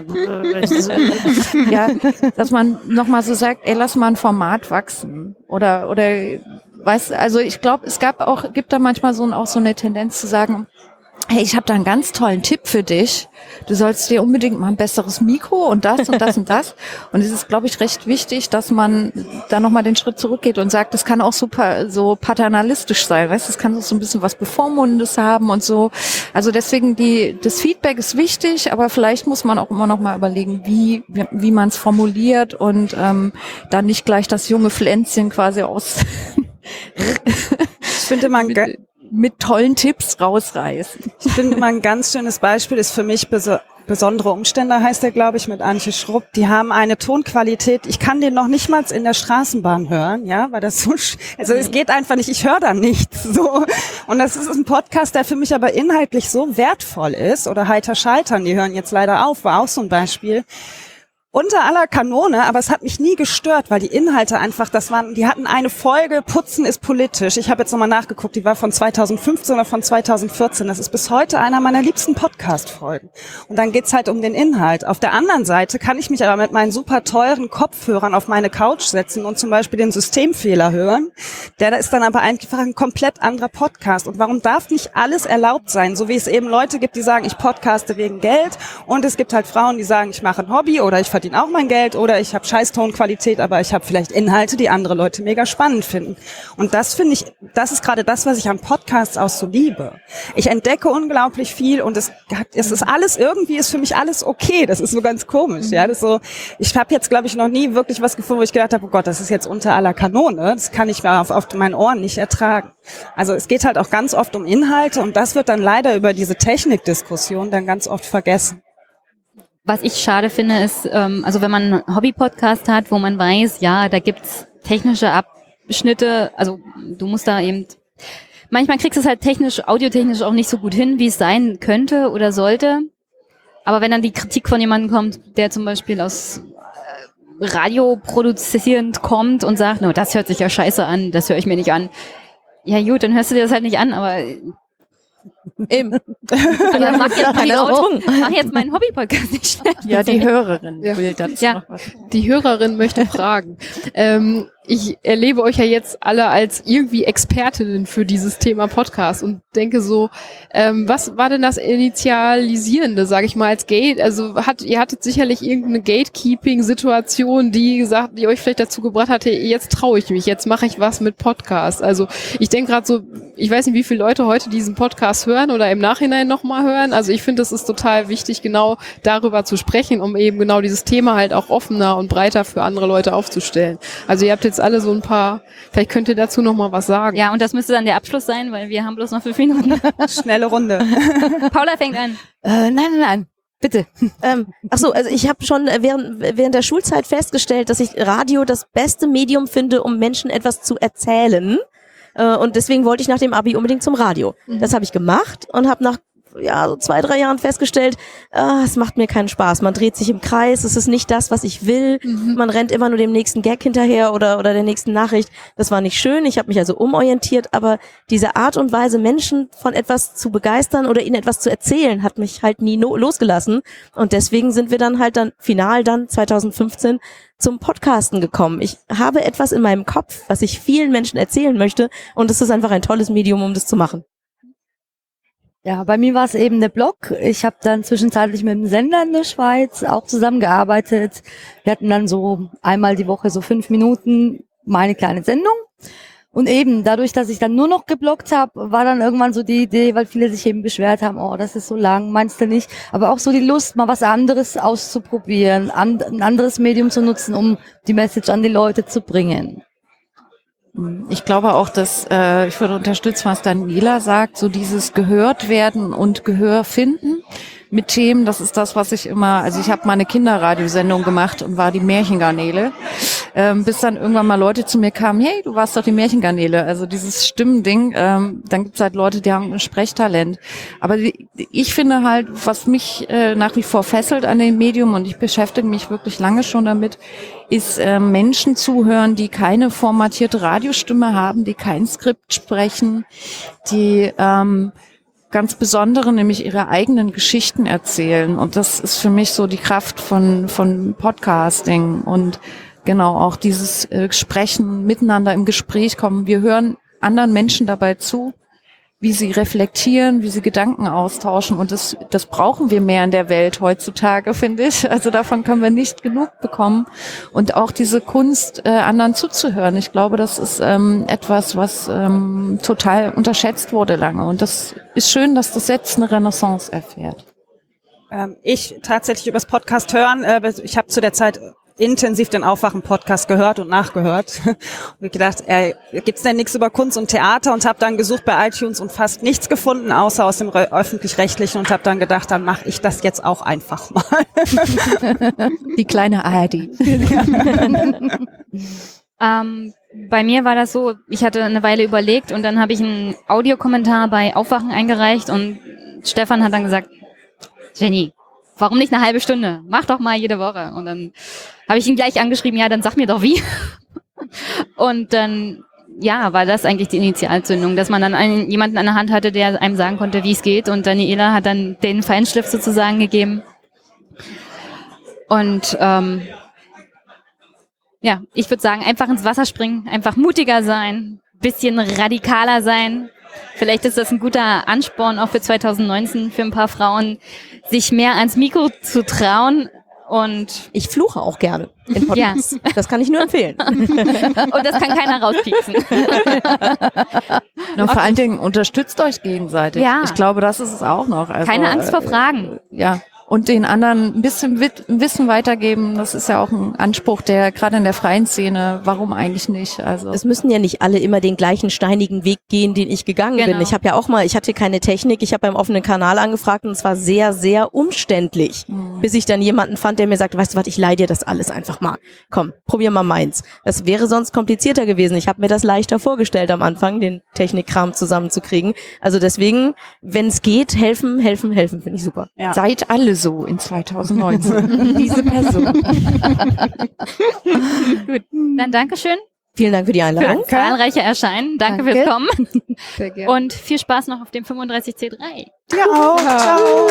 ja, dass man nochmal so sagt, ey, lass mal ein Format wachsen. Oder weißt, also ich glaube, gibt da manchmal auch so eine Tendenz zu sagen, hey, ich habe da einen ganz tollen Tipp für dich. Du sollst dir unbedingt mal ein besseres Mikro und das und das und das. Und es ist, glaube ich, recht wichtig, dass man da nochmal den Schritt zurückgeht und sagt, das kann auch super so paternalistisch sein. Weißt du, das kann so ein bisschen was Bevormundendes haben und so. Also deswegen das Feedback ist wichtig, aber vielleicht muss man auch immer noch mal überlegen, wie man es formuliert und dann nicht gleich das junge Pflänzchen quasi Ich finde man mit tollen Tipps rausreißen. Ich finde mal ein ganz schönes Beispiel ist für mich Besondere Umstände heißt der, glaube ich, mit Antje Schrupp. Die haben eine Tonqualität, ich kann den noch nicht mal in der Straßenbahn hören, ja, weil das so, also es geht einfach nicht, ich höre da nichts, so. Und das ist ein Podcast, der für mich aber inhaltlich so wertvoll ist, oder Heiter Scheitern, die hören jetzt leider auf, war auch so ein Beispiel. Unter aller Kanone, aber es hat mich nie gestört, weil die Inhalte einfach, die hatten eine Folge, Putzen ist politisch. Ich habe jetzt nochmal nachgeguckt, die war von 2015 oder von 2014. Das ist bis heute einer meiner liebsten Podcast-Folgen. Und dann geht's halt um den Inhalt. Auf der anderen Seite kann ich mich aber mit meinen super teuren Kopfhörern auf meine Couch setzen und zum Beispiel den Systemfehler hören. Der ist dann aber einfach ein komplett anderer Podcast. Und warum darf nicht alles erlaubt sein? So wie es eben Leute gibt, die sagen, ich podcaste wegen Geld. Und es gibt halt Frauen, die sagen, ich mache ein Hobby oder ich verdiene auch mein Geld oder ich habe scheiß Tonqualität, aber ich habe vielleicht Inhalte, die andere Leute mega spannend finden. Und das finde ich, das ist gerade das, was ich am Podcast auch so liebe. Ich entdecke unglaublich viel und es ist alles irgendwie, ist für mich alles okay. Das ist so ganz komisch, ja. Das ist so, ich habe jetzt, glaube ich, noch nie wirklich was gefunden, wo ich gedacht habe, oh Gott, das ist jetzt unter aller Kanone. Das kann ich mir auf meinen Ohren nicht ertragen. Also es geht halt auch ganz oft um Inhalte und das wird dann leider über diese Technikdiskussion dann ganz oft vergessen. Was ich schade finde, ist, also wenn man einen Hobby-Podcast hat, wo man weiß, ja, da gibt's technische Abschnitte, also du musst da eben, manchmal kriegst du es halt audiotechnisch auch nicht so gut hin, wie es sein könnte oder sollte. Aber wenn dann die Kritik von jemandem kommt, der zum Beispiel aus Radio produzierend kommt und sagt, no, das hört sich ja scheiße an, das höre ich mir nicht an. Ja gut, dann hörst du dir das halt nicht an, aber eben. Also mach jetzt meinen Hobby-Podcast nicht schlecht. Ja, die Hörerin will dazu noch was. Die Hörerin möchte fragen. Ich erlebe euch ja jetzt alle als irgendwie Expertinnen für dieses Thema Podcast und denke so, was war denn das Initialisierende, sage ich mal, als Gate? Also ihr hattet sicherlich irgendeine Gatekeeping-Situation, die euch vielleicht dazu gebracht hat, hey, jetzt traue ich mich, jetzt mache ich was mit Podcast. Also ich denke gerade so, ich weiß nicht, wie viele Leute heute diesen Podcast hören oder im Nachhinein nochmal hören. Also ich finde, es ist total wichtig, genau darüber zu sprechen, um eben genau dieses Thema halt auch offener und breiter für andere Leute aufzustellen. Also ihr habt jetzt alle so ein paar, vielleicht könnt ihr dazu noch mal was sagen. Ja, und das müsste dann der Abschluss sein, weil wir haben bloß noch 5 Minuten. Schnelle Runde. Paula fängt an. Nein. Bitte. Also ich habe schon während der Schulzeit festgestellt, dass ich Radio das beste Medium finde, um Menschen etwas zu erzählen. Und deswegen wollte ich nach dem Abi unbedingt zum Radio. Das habe ich gemacht und habe nach so 2-3 Jahren festgestellt, es macht mir keinen Spaß. Man dreht sich im Kreis, es ist nicht das, was ich will. Man rennt immer nur dem nächsten Gag hinterher oder der nächsten Nachricht. Das war nicht schön. Ich habe mich also umorientiert, aber diese Art und Weise, Menschen von etwas zu begeistern oder ihnen etwas zu erzählen, hat mich halt nie losgelassen. Und deswegen sind wir dann final 2015 zum Podcasten gekommen. Ich habe etwas in meinem Kopf, was ich vielen Menschen erzählen möchte, und es ist einfach ein tolles Medium, um das zu machen. Ja, bei mir war es eben der Blog. Ich habe dann zwischenzeitlich mit dem Sender in der Schweiz auch zusammengearbeitet. Wir hatten dann so einmal die Woche so 5 Minuten meine kleine Sendung. Und eben dadurch, dass ich dann nur noch gebloggt habe, war dann irgendwann so die Idee, weil viele sich eben beschwert haben, oh, das ist so lang, meinst du nicht? Aber auch so die Lust, mal was anderes auszuprobieren, ein anderes Medium zu nutzen, um die Message an die Leute zu bringen. Ich glaube auch, dass ich würde unterstützen, was Daniela sagt, so dieses gehört werden und Gehör finden mit Themen. Das ist das, was ich immer, also ich habe mal eine Kinderradiosendung gemacht und war die Märchengarnele, bis dann irgendwann mal Leute zu mir kamen, hey, du warst doch die Märchengarnele, also dieses Stimmending. Dann gibt's halt Leute, die haben ein Sprechtalent. Aber ich finde halt, was mich nach wie vor fesselt an dem Medium, und ich beschäftige mich wirklich lange schon damit, ist Menschen zuhören, die keine formatierte Radiostimme haben, die kein Skript sprechen, die ganz besondere, nämlich ihre eigenen Geschichten erzählen. Und das ist für mich so die Kraft von Podcasting und genau auch dieses Sprechen, miteinander im Gespräch kommen. Wir hören anderen Menschen dabei zu, wie sie reflektieren, wie sie Gedanken austauschen, und das brauchen wir mehr in der Welt heutzutage, finde ich. Also davon können wir nicht genug bekommen, und auch diese Kunst, anderen zuzuhören. Ich glaube, das ist etwas, was total unterschätzt wurde lange, und das ist schön, dass das jetzt eine Renaissance erfährt. Ich tatsächlich übers Podcast hören, ich habe zu der Zeit intensiv den Aufwachen-Podcast gehört und nachgehört und gedacht, gibt's denn nichts über Kunst und Theater, und habe dann gesucht bei iTunes und fast nichts gefunden, außer aus dem Öffentlich-Rechtlichen, und habe dann gedacht, dann mache ich das jetzt auch einfach mal. Die kleine ARD. Bei mir war das so, ich hatte eine Weile überlegt und dann habe ich einen Audiokommentar bei Aufwachen eingereicht und Stefan hat dann gesagt, Jenny, warum nicht eine halbe Stunde? Mach doch mal jede Woche. Und dann habe ich ihn gleich angeschrieben, ja, dann sag mir doch wie. Und dann, ja, war das eigentlich die Initialzündung, dass man dann jemanden an der Hand hatte, der einem sagen konnte, wie es geht. Und Daniela hat dann den Feinschliff sozusagen gegeben. Und ja, ich würde sagen, einfach ins Wasser springen, einfach mutiger sein, bisschen radikaler sein. Vielleicht ist das ein guter Ansporn auch für 2019 für ein paar Frauen, sich mehr ans Mikro zu trauen. Und ich fluche auch gerne in Podcasts. Ja. Das kann ich nur empfehlen. Und das kann keiner rauspieksen. Und vor allen Dingen unterstützt euch gegenseitig. Ja. Ich glaube, das ist es auch noch. Also, keine Angst vor Fragen. Ja. Und den anderen ein bisschen Wissen weitergeben, das ist ja auch ein Anspruch, der gerade in der freien Szene, warum eigentlich nicht? Also es müssen ja nicht alle immer den gleichen steinigen Weg gehen, den ich gegangen bin. Ich habe ja auch mal, ich hatte keine Technik, ich habe beim offenen Kanal angefragt und es war sehr, sehr umständlich, bis ich dann jemanden fand, der mir sagte, weißt du was, ich leih dir das alles einfach mal. Komm, probier mal meins. Das wäre sonst komplizierter gewesen. Ich habe mir das leichter vorgestellt am Anfang, den Technikkram zusammenzukriegen. Also deswegen, wenn es geht, helfen, finde ich super. Ja. Seid alle so in 2019. Diese Person. Gut, dann Dankeschön. Vielen Dank für die Einladung. Für zahlreiche Erscheinen. Danke fürs Kommen. Sehr gerne. Und viel Spaß noch auf dem 35C3. Ja, auch. Ciao.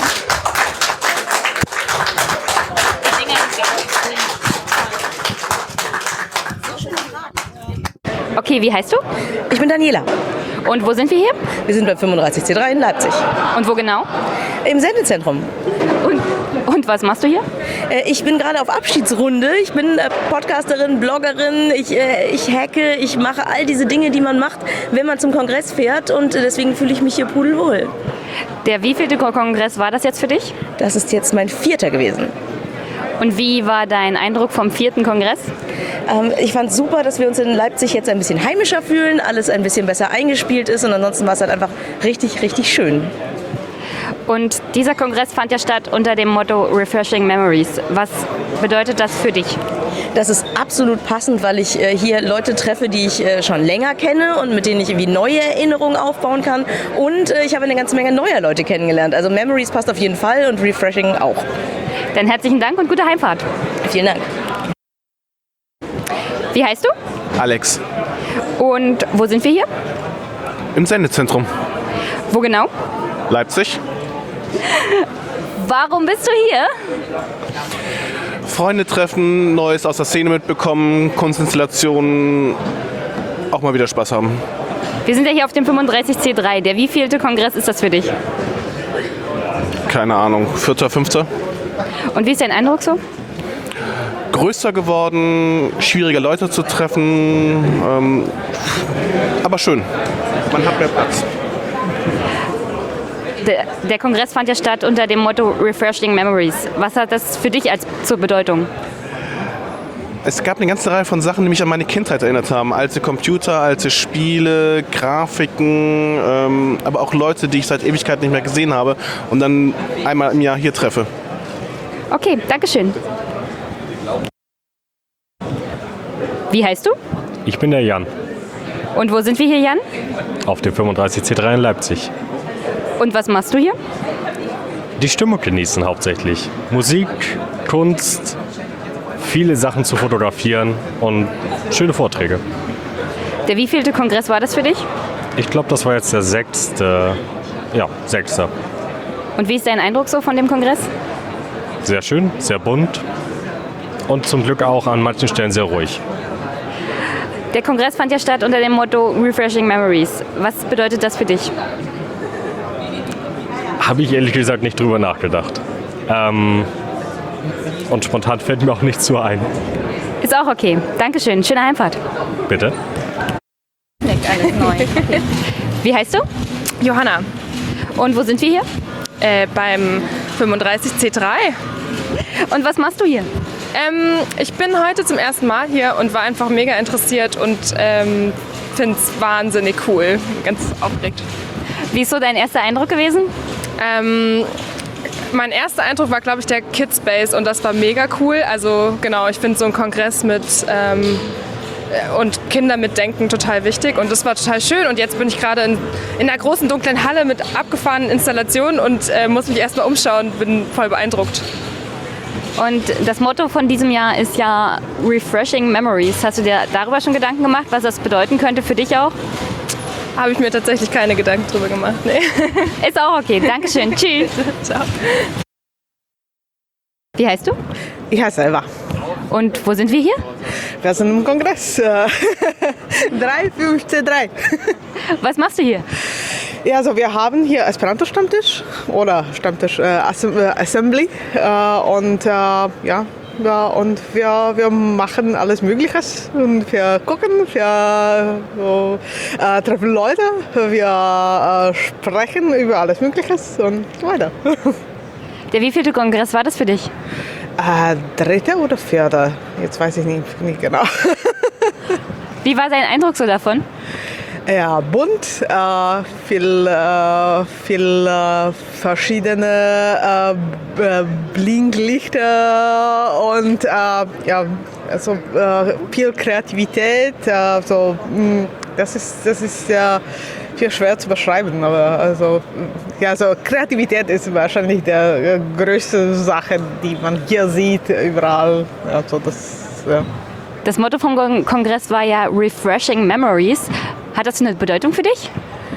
Okay, wie heißt du? Ich bin Daniela. Und wo sind wir hier? Wir sind bei 35C3 in Leipzig. Und wo genau? Im Sendezentrum. Und was machst du hier? Ich bin gerade auf Abschiedsrunde. Ich bin Podcasterin, Bloggerin, ich hacke, ich mache all diese Dinge, die man macht, wenn man zum Kongress fährt, und deswegen fühle ich mich hier pudelwohl. Der wievielte Kongress war das jetzt für dich? Das ist jetzt mein 4. gewesen. Und wie war dein Eindruck vom 4. Kongress? Ich fand es super, dass wir uns in Leipzig jetzt ein bisschen heimischer fühlen, alles ein bisschen besser eingespielt ist, und ansonsten war es halt einfach richtig, richtig schön. Und dieser Kongress fand ja statt unter dem Motto Refreshing Memories. Was bedeutet das für dich? Das ist absolut passend, weil ich hier Leute treffe, die ich schon länger kenne und mit denen ich irgendwie neue Erinnerungen aufbauen kann. Und ich habe eine ganze Menge neuer Leute kennengelernt. Also Memories passt auf jeden Fall und Refreshing auch. Dann herzlichen Dank und gute Heimfahrt. Vielen Dank. Wie heißt du? Alex. Und wo sind wir hier? Im Sendezentrum. Wo genau? Leipzig. Warum bist du hier? Freunde treffen, Neues aus der Szene mitbekommen, Kunstinstallationen, auch mal wieder Spaß haben. Wir sind ja hier auf dem 35C3. Der wievielte Kongress ist das für dich? Keine Ahnung, 4., 5. Und wie ist dein Eindruck so? Größer geworden, schwieriger Leute zu treffen, aber schön. Man hat mehr Platz. Der Kongress fand ja statt unter dem Motto Refreshing Memories. Was hat das für dich zur Bedeutung? Es gab eine ganze Reihe von Sachen, die mich an meine Kindheit erinnert haben. Alte Computer, alte Spiele, Grafiken, aber auch Leute, die ich seit Ewigkeit nicht mehr gesehen habe und dann einmal im Jahr hier treffe. Okay, dankeschön. Wie heißt du? Ich bin der Jan. Und wo sind wir hier, Jan? Auf dem 35C3 in Leipzig. Und was machst du hier? Die Stimmung genießen hauptsächlich. Musik, Kunst, viele Sachen zu fotografieren und schöne Vorträge. Der wievielte Kongress war das für dich? Ich glaube, das war jetzt der 6. Ja, 6. Und wie ist dein Eindruck so von dem Kongress? Sehr schön, sehr bunt und zum Glück auch an manchen Stellen sehr ruhig. Der Kongress fand ja statt unter dem Motto Refreshing Memories. Was bedeutet das für dich? Habe ich ehrlich gesagt nicht drüber nachgedacht. Und spontan fällt mir auch nichts so ein. Ist auch okay. Dankeschön. Schöne Heimfahrt. Bitte? Alles neu. Wie heißt du? Johanna. Und wo sind wir hier? Beim 35C3. Und was machst du hier? Ich bin heute zum ersten Mal hier und war einfach mega interessiert und finde es wahnsinnig cool. Ganz aufgeregt. Wie ist so dein erster Eindruck gewesen? Mein erster Eindruck war, glaube ich, der Kidspace und das war mega cool. Also genau, ich finde so einen Kongress mit und Kinder mitdenken total wichtig und das war total schön. Und jetzt bin ich gerade in einer großen dunklen Halle mit abgefahrenen Installationen und muss mich erstmal umschauen, bin voll beeindruckt. Und das Motto von diesem Jahr ist ja Refreshing Memories. Hast du dir darüber schon Gedanken gemacht, was das bedeuten könnte für dich auch? Habe ich mir tatsächlich keine Gedanken drüber gemacht. Nee. Ist auch okay. Dankeschön. Tschüss. Ciao. Wie heißt du? Ich heiße Eva. Und wo sind wir hier? Wir sind im Kongress. 35C3. Was machst du hier? Ja, also wir haben hier Esperanto-Stammtisch oder Stammtisch Assembly und und wir machen alles Mögliche und wir gucken, wir treffen Leute, wir sprechen über alles Mögliche und so weiter. Der wievielte Kongress war das für dich? 3. oder 4. Jetzt weiß ich nicht genau. Wie war dein Eindruck so davon? Ja, bunt, viel verschiedene Blinklichter und also viel Kreativität. Das ist viel schwer zu beschreiben, aber also Kreativität ist wahrscheinlich die größte Sache, die man hier sieht überall. Also Das Motto vom Kongress war ja Refreshing Memories. Hat das eine Bedeutung für dich?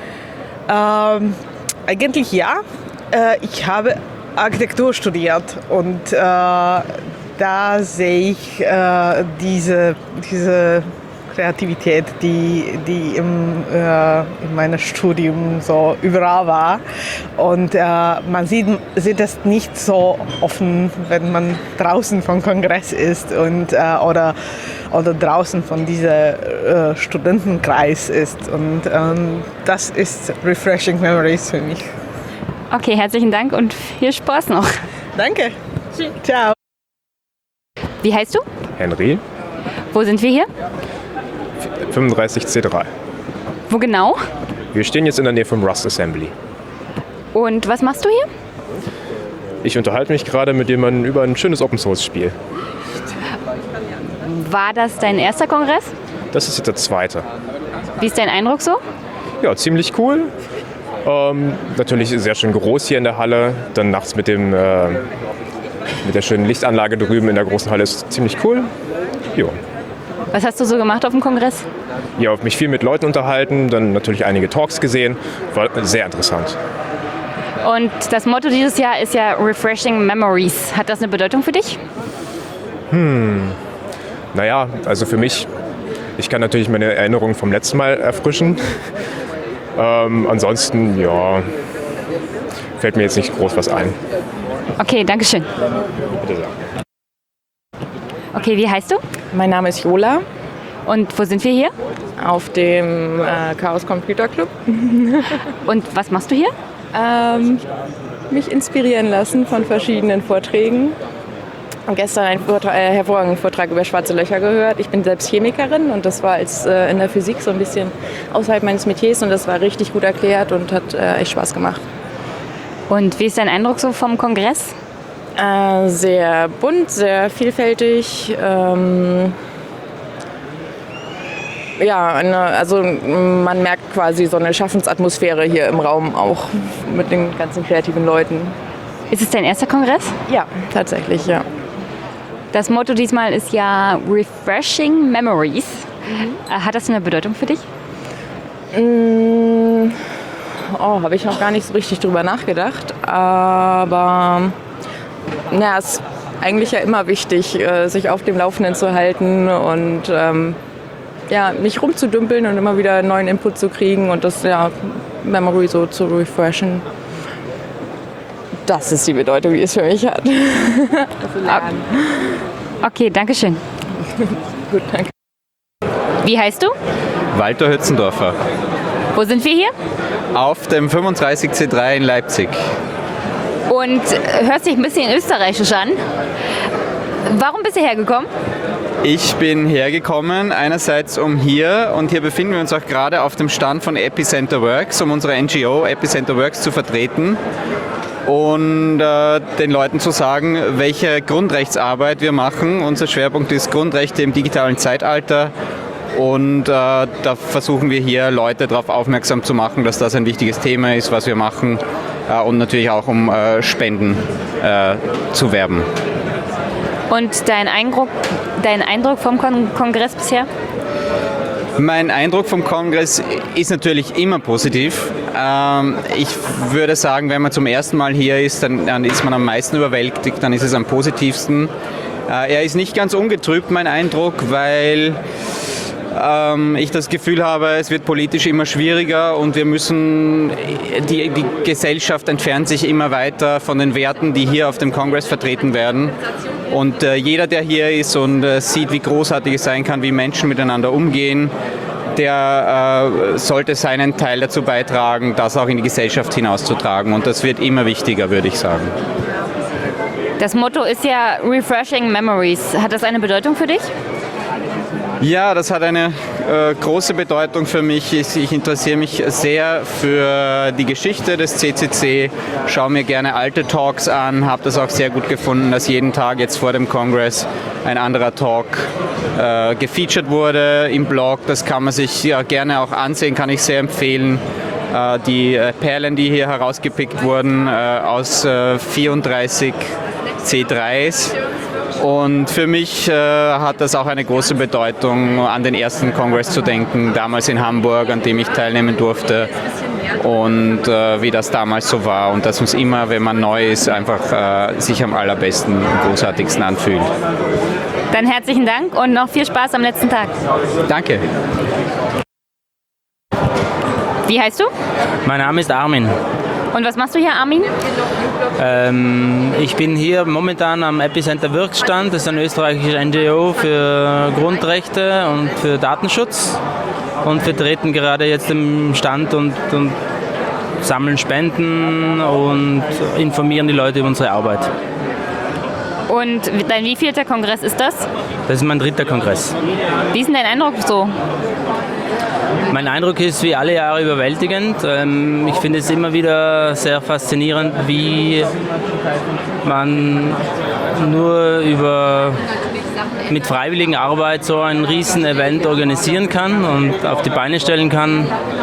Eigentlich ja. Ich habe Architektur studiert und da sehe ich diese Kreativität, die in meinem Studium so überall war. Und man sieht das nicht so offen, wenn man draußen vom Kongress ist und oder draußen von diesem Studentenkreis ist. Und das ist Refreshing Memories für mich. Okay, herzlichen Dank und viel Spaß noch. Danke. Ciao. Wie heißt du? Henry. Wo sind wir hier? 35C3. Wo genau? Wir stehen jetzt in der Nähe vom Rust Assembly. Und was machst du hier? Ich unterhalte mich gerade mit jemandem über ein schönes Open-Source-Spiel. War das dein erster Kongress? Das ist jetzt der zweite. Wie ist dein Eindruck so? Ja, ziemlich cool. Natürlich sehr schön groß hier in der Halle. Dann nachts mit der schönen Lichtanlage drüben in der großen Halle ist ziemlich cool. Jo. Was hast du so gemacht auf dem Kongress? Ja, mich viel mit Leuten unterhalten, dann natürlich einige Talks gesehen. War sehr interessant. Und das Motto dieses Jahr ist ja Refreshing Memories. Hat das eine Bedeutung für dich? Naja, also für mich, ich kann natürlich meine Erinnerungen vom letzten Mal erfrischen. Ansonsten, ja, fällt mir jetzt nicht groß was ein. Okay, danke schön. Bitte sehr. Okay, wie heißt du? Mein Name ist Jola. Und wo sind wir hier? Auf dem Chaos Computer Club. Und was machst du hier? Mich inspirieren lassen von verschiedenen Vorträgen. Und gestern einen hervorragenden Vortrag über schwarze Löcher gehört. Ich bin selbst Chemikerin und das war als in der Physik so ein bisschen außerhalb meines Metiers und das war richtig gut erklärt und hat echt Spaß gemacht. Und wie ist dein Eindruck so vom Kongress? Sehr bunt, sehr vielfältig. Also man merkt quasi so eine Schaffensatmosphäre hier im Raum auch mit den ganzen kreativen Leuten. Ist es dein erster Kongress? Ja, tatsächlich, ja. Das Motto diesmal ist ja Refreshing Memories. Hat das eine Bedeutung für dich? Habe ich noch gar nicht so richtig drüber nachgedacht. Aber es ist eigentlich ja immer wichtig, sich auf dem Laufenden zu halten und nicht rumzudümpeln und immer wieder neuen Input zu kriegen und das Memory so zu refreshen. Das ist die Bedeutung, die es für mich hat. Okay, danke schön. Gut, danke. Wie heißt du? Walter Hötzendorfer. Wo sind wir hier? Auf dem 35C3 in Leipzig. Und hört sich ein bisschen österreichisch an. Warum bist du hergekommen? Ich bin hergekommen, einerseits und hier befinden wir uns auch gerade auf dem Stand von Epicenter Works, um unsere NGO Epicenter Works zu vertreten und den Leuten zu sagen, welche Grundrechtsarbeit wir machen. Unser Schwerpunkt ist Grundrechte im digitalen Zeitalter und da versuchen wir hier Leute darauf aufmerksam zu machen, dass das ein wichtiges Thema ist, was wir machen und natürlich auch um Spenden zu werben. Und dein Eindruck vom Kongress bisher? Mein Eindruck vom Kongress ist natürlich immer positiv. Ich würde sagen, wenn man zum ersten Mal hier ist, dann ist man am meisten überwältigt, dann ist es am positivsten. Er ist nicht ganz ungetrübt, mein Eindruck, weil ich das Gefühl habe, es wird politisch immer schwieriger und wir müssen, die Gesellschaft entfernt sich immer weiter von den Werten, die hier auf dem Kongress vertreten werden. Und jeder, der hier ist und sieht, wie großartig es sein kann, wie Menschen miteinander umgehen, der sollte seinen Teil dazu beitragen, das auch in die Gesellschaft hinauszutragen. Und das wird immer wichtiger, würde ich sagen. Das Motto ist ja Refreshing Memories. Hat das eine Bedeutung für dich? Ja, das hat eine große Bedeutung für mich. Ich interessiere mich sehr für die Geschichte des CCC, schaue mir gerne alte Talks an, habe das auch sehr gut gefunden, dass jeden Tag jetzt vor dem Kongress ein anderer Talk gefeatured wurde im Blog. Das kann man sich ja gerne auch ansehen, kann ich sehr empfehlen. Die Perlen, die hier herausgepickt wurden aus 34 C3s. Und für mich hat das auch eine große Bedeutung, an den ersten Kongress zu denken, damals in Hamburg, an dem ich teilnehmen durfte und wie das damals so war und dass uns immer, wenn man neu ist, einfach sich am allerbesten und großartigsten anfühlt. Dann herzlichen Dank und noch viel Spaß am letzten Tag. Danke. Wie heißt du? Mein Name ist Armin. Und was machst du hier, Armin? Ich bin hier momentan am Epicenter Works Stand. Das ist ein österreichischer NGO für Grundrechte und für Datenschutz. Und wir treten gerade jetzt im Stand und sammeln Spenden und informieren die Leute über unsere Arbeit. Und dein wievielter Kongress ist das? Das ist mein 3. Kongress. Wie ist denn dein Eindruck so? Mein Eindruck ist wie alle Jahre überwältigend. Ich finde es immer wieder sehr faszinierend, wie man nur mit freiwilliger Arbeit so ein riesen Event organisieren kann und auf die Beine stellen kann.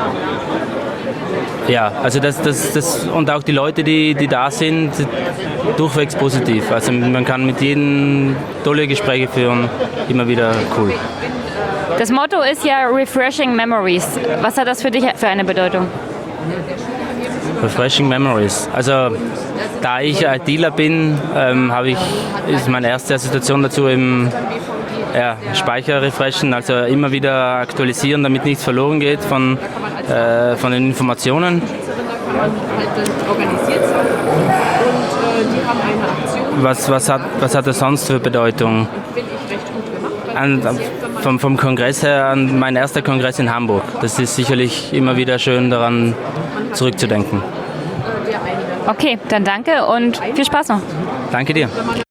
Ja, also das und auch die Leute, die da sind, durchwegs positiv. Also man kann mit jedem tolle Gespräche führen, immer wieder cool. Das Motto ist ja Refreshing Memories. Was hat das für dich für eine Bedeutung? Refreshing Memories. Also da ich ITler bin, ist meine erste Assoziation dazu im Speicher refreshen, also immer wieder aktualisieren, damit nichts verloren geht von den Informationen. Was hat das sonst für Bedeutung? Vom Kongress her an mein erster Kongress in Hamburg. Das ist sicherlich immer wieder schön, daran zurückzudenken. Okay, dann danke und viel Spaß noch. Danke dir.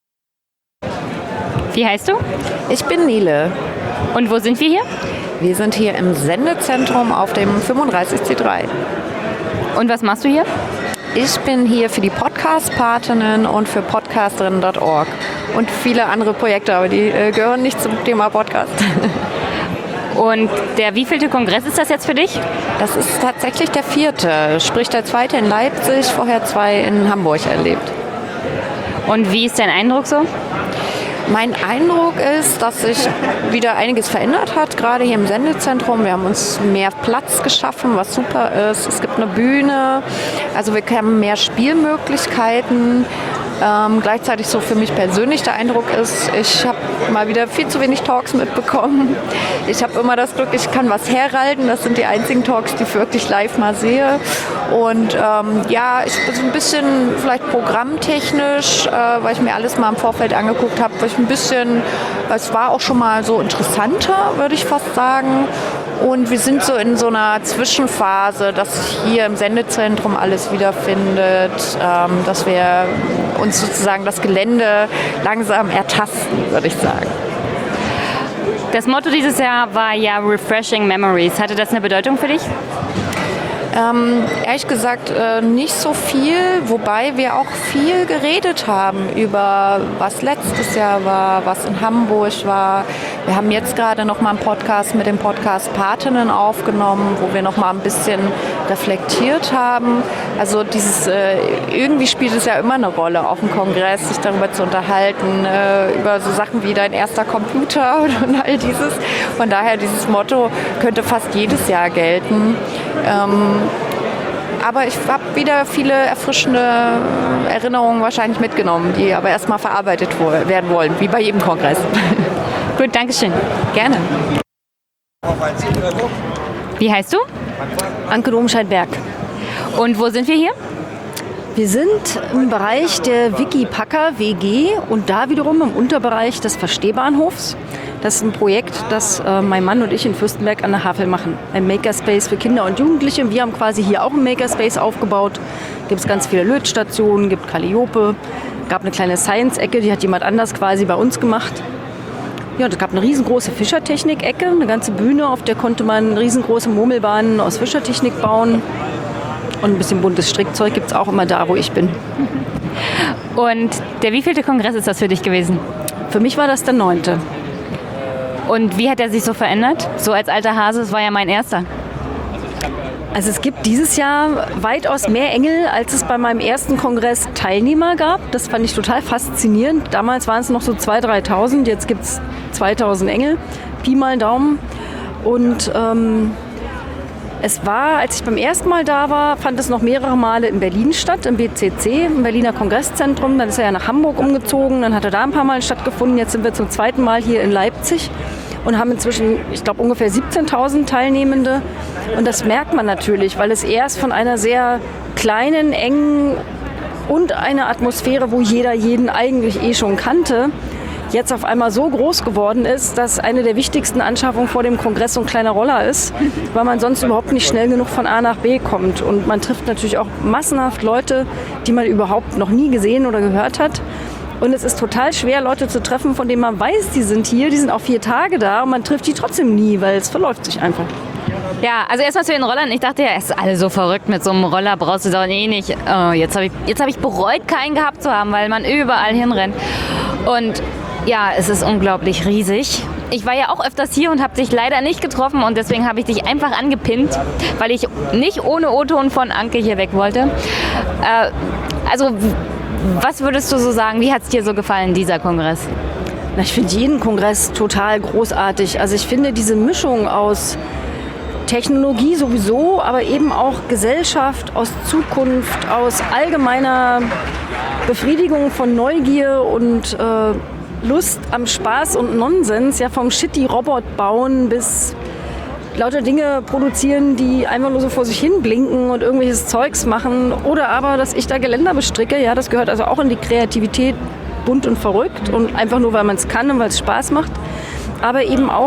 Wie heißt du? Ich bin Nele. Und wo sind wir hier? Wir sind hier im Sendezentrum auf dem 35C3. Und was machst du hier? Ich bin hier für die Podcast-Patinnen und für podcasterinnen.org und viele andere Projekte, aber die gehören nicht zum Thema Podcast. Und der wievielte Kongress ist das jetzt für dich? Das ist tatsächlich der 4., sprich der 2. in Leipzig, vorher 2 in Hamburg erlebt. Und wie ist dein Eindruck so? Mein Eindruck ist, dass sich wieder einiges verändert hat, gerade hier im Sendezentrum. Wir haben uns mehr Platz geschaffen, was super ist. Es gibt eine Bühne, also wir haben mehr Spielmöglichkeiten. Gleichzeitig so für mich persönlich der Eindruck ist, ich habe mal wieder viel zu wenig Talks mitbekommen. Ich habe immer das Glück, ich kann was herhalten. Das sind die einzigen Talks, die ich wirklich live mal sehe. Und ich bin so ein bisschen vielleicht programmtechnisch, weil ich mir alles mal im Vorfeld angeguckt habe, es war auch schon mal so interessanter, würde ich fast sagen. Und wir sind so in so einer Zwischenphase, dass sich hier im Sendezentrum alles wiederfindet, dass wir uns sozusagen das Gelände langsam ertasten, würde ich sagen. Das Motto dieses Jahr war ja Refreshing Memories. Hatte das eine Bedeutung für dich? Ehrlich gesagt nicht so viel, wobei wir auch viel geredet haben über was letztes Jahr war, was in Hamburg war. Wir haben jetzt gerade noch mal einen Podcast mit den Podcast-Patinnen aufgenommen, wo wir noch mal ein bisschen reflektiert haben. Also irgendwie spielt es ja immer eine Rolle auf dem Kongress, sich darüber zu unterhalten, über so Sachen wie dein erster Computer und all dieses. Von daher, dieses Motto könnte fast jedes Jahr gelten. Aber ich habe wieder viele erfrischende Erinnerungen wahrscheinlich mitgenommen, die aber erstmal verarbeitet werden wollen, wie bei jedem Kongress. Gut, Dankeschön. Gerne. Wie heißt du? Anke Domscheit-Berg. Und wo sind wir hier? Wir sind im Bereich der Wikipacker WG und da wiederum im Unterbereich des Verstehbahnhofs. Das ist ein Projekt, das mein Mann und ich in Fürstenberg an der Havel machen. Ein Makerspace für Kinder und Jugendliche. Wir haben quasi hier auch einen Makerspace aufgebaut. Gibt es ganz viele Lötstationen, gibt Calliope, gab eine kleine Science-Ecke, die hat jemand anders quasi bei uns gemacht. Ja, und es gab eine riesengroße Fischertechnik-Ecke, eine ganze Bühne, auf der konnte man riesengroße Murmelbahnen aus Fischertechnik bauen. Und ein bisschen buntes Strickzeug gibt es auch immer da, wo ich bin. Und der wievielte Kongress ist das für dich gewesen? Für mich war das der 9. Und wie hat er sich so verändert? So als alter Hase, es war ja mein erster. Also es gibt dieses Jahr weitaus mehr Engel, als es bei meinem ersten Kongress Teilnehmer gab. Das fand ich total faszinierend. Damals waren es noch so 2.000, 3.000, jetzt gibt es 2.000 Engel. Pi mal Daumen. Und es war, als ich beim ersten Mal da war, fand es noch mehrere Male in Berlin statt, im BCC, im Berliner Kongresszentrum. Dann ist er ja nach Hamburg umgezogen, dann hat er da ein paar Mal stattgefunden. Jetzt sind wir zum zweiten Mal hier in Leipzig und haben inzwischen, ich glaube, ungefähr 17.000 Teilnehmende. Und das merkt man natürlich, weil es erst von einer sehr kleinen, engen und einer Atmosphäre, wo jeder jeden eigentlich schon kannte, jetzt auf einmal so groß geworden ist, dass eine der wichtigsten Anschaffungen vor dem Kongress so ein kleiner Roller ist, weil man sonst überhaupt nicht schnell genug von A nach B kommt. Und man trifft natürlich auch massenhaft Leute, die man überhaupt noch nie gesehen oder gehört hat. Und es ist total schwer, Leute zu treffen, von denen man weiß, die sind hier, die sind auch 4 Tage da und man trifft die trotzdem nie, weil es verläuft sich einfach. Ja, also erstmal zu den Rollern. Ich dachte ja, es ist alles so verrückt, mit so einem Roller brauchst du es auch nicht. Oh, jetzt hab ich bereut, keinen gehabt zu haben, weil man überall hinrennt. Und ja, es ist unglaublich riesig. Ich war ja auch öfters hier und habe dich leider nicht getroffen und deswegen habe ich dich einfach angepinnt, weil ich nicht ohne O-Ton von Anke hier weg wollte. Also, was würdest du so sagen? Wie hat es dir so gefallen, dieser Kongress? Na, ich finde jeden Kongress total großartig. Also ich finde diese Mischung aus Technologie sowieso, aber eben auch Gesellschaft, aus Zukunft, aus allgemeiner Befriedigung von Neugier und Lust am Spaß und Nonsens, ja, vom Shitty-Robot bauen bis lauter Dinge produzieren, die einfach nur so vor sich hin blinken und irgendwelches Zeugs machen. Oder aber, dass ich da Geländer bestricke, ja, das gehört also auch in die Kreativität, bunt und verrückt und einfach nur, weil man es kann und weil es Spaß macht. Aber eben auch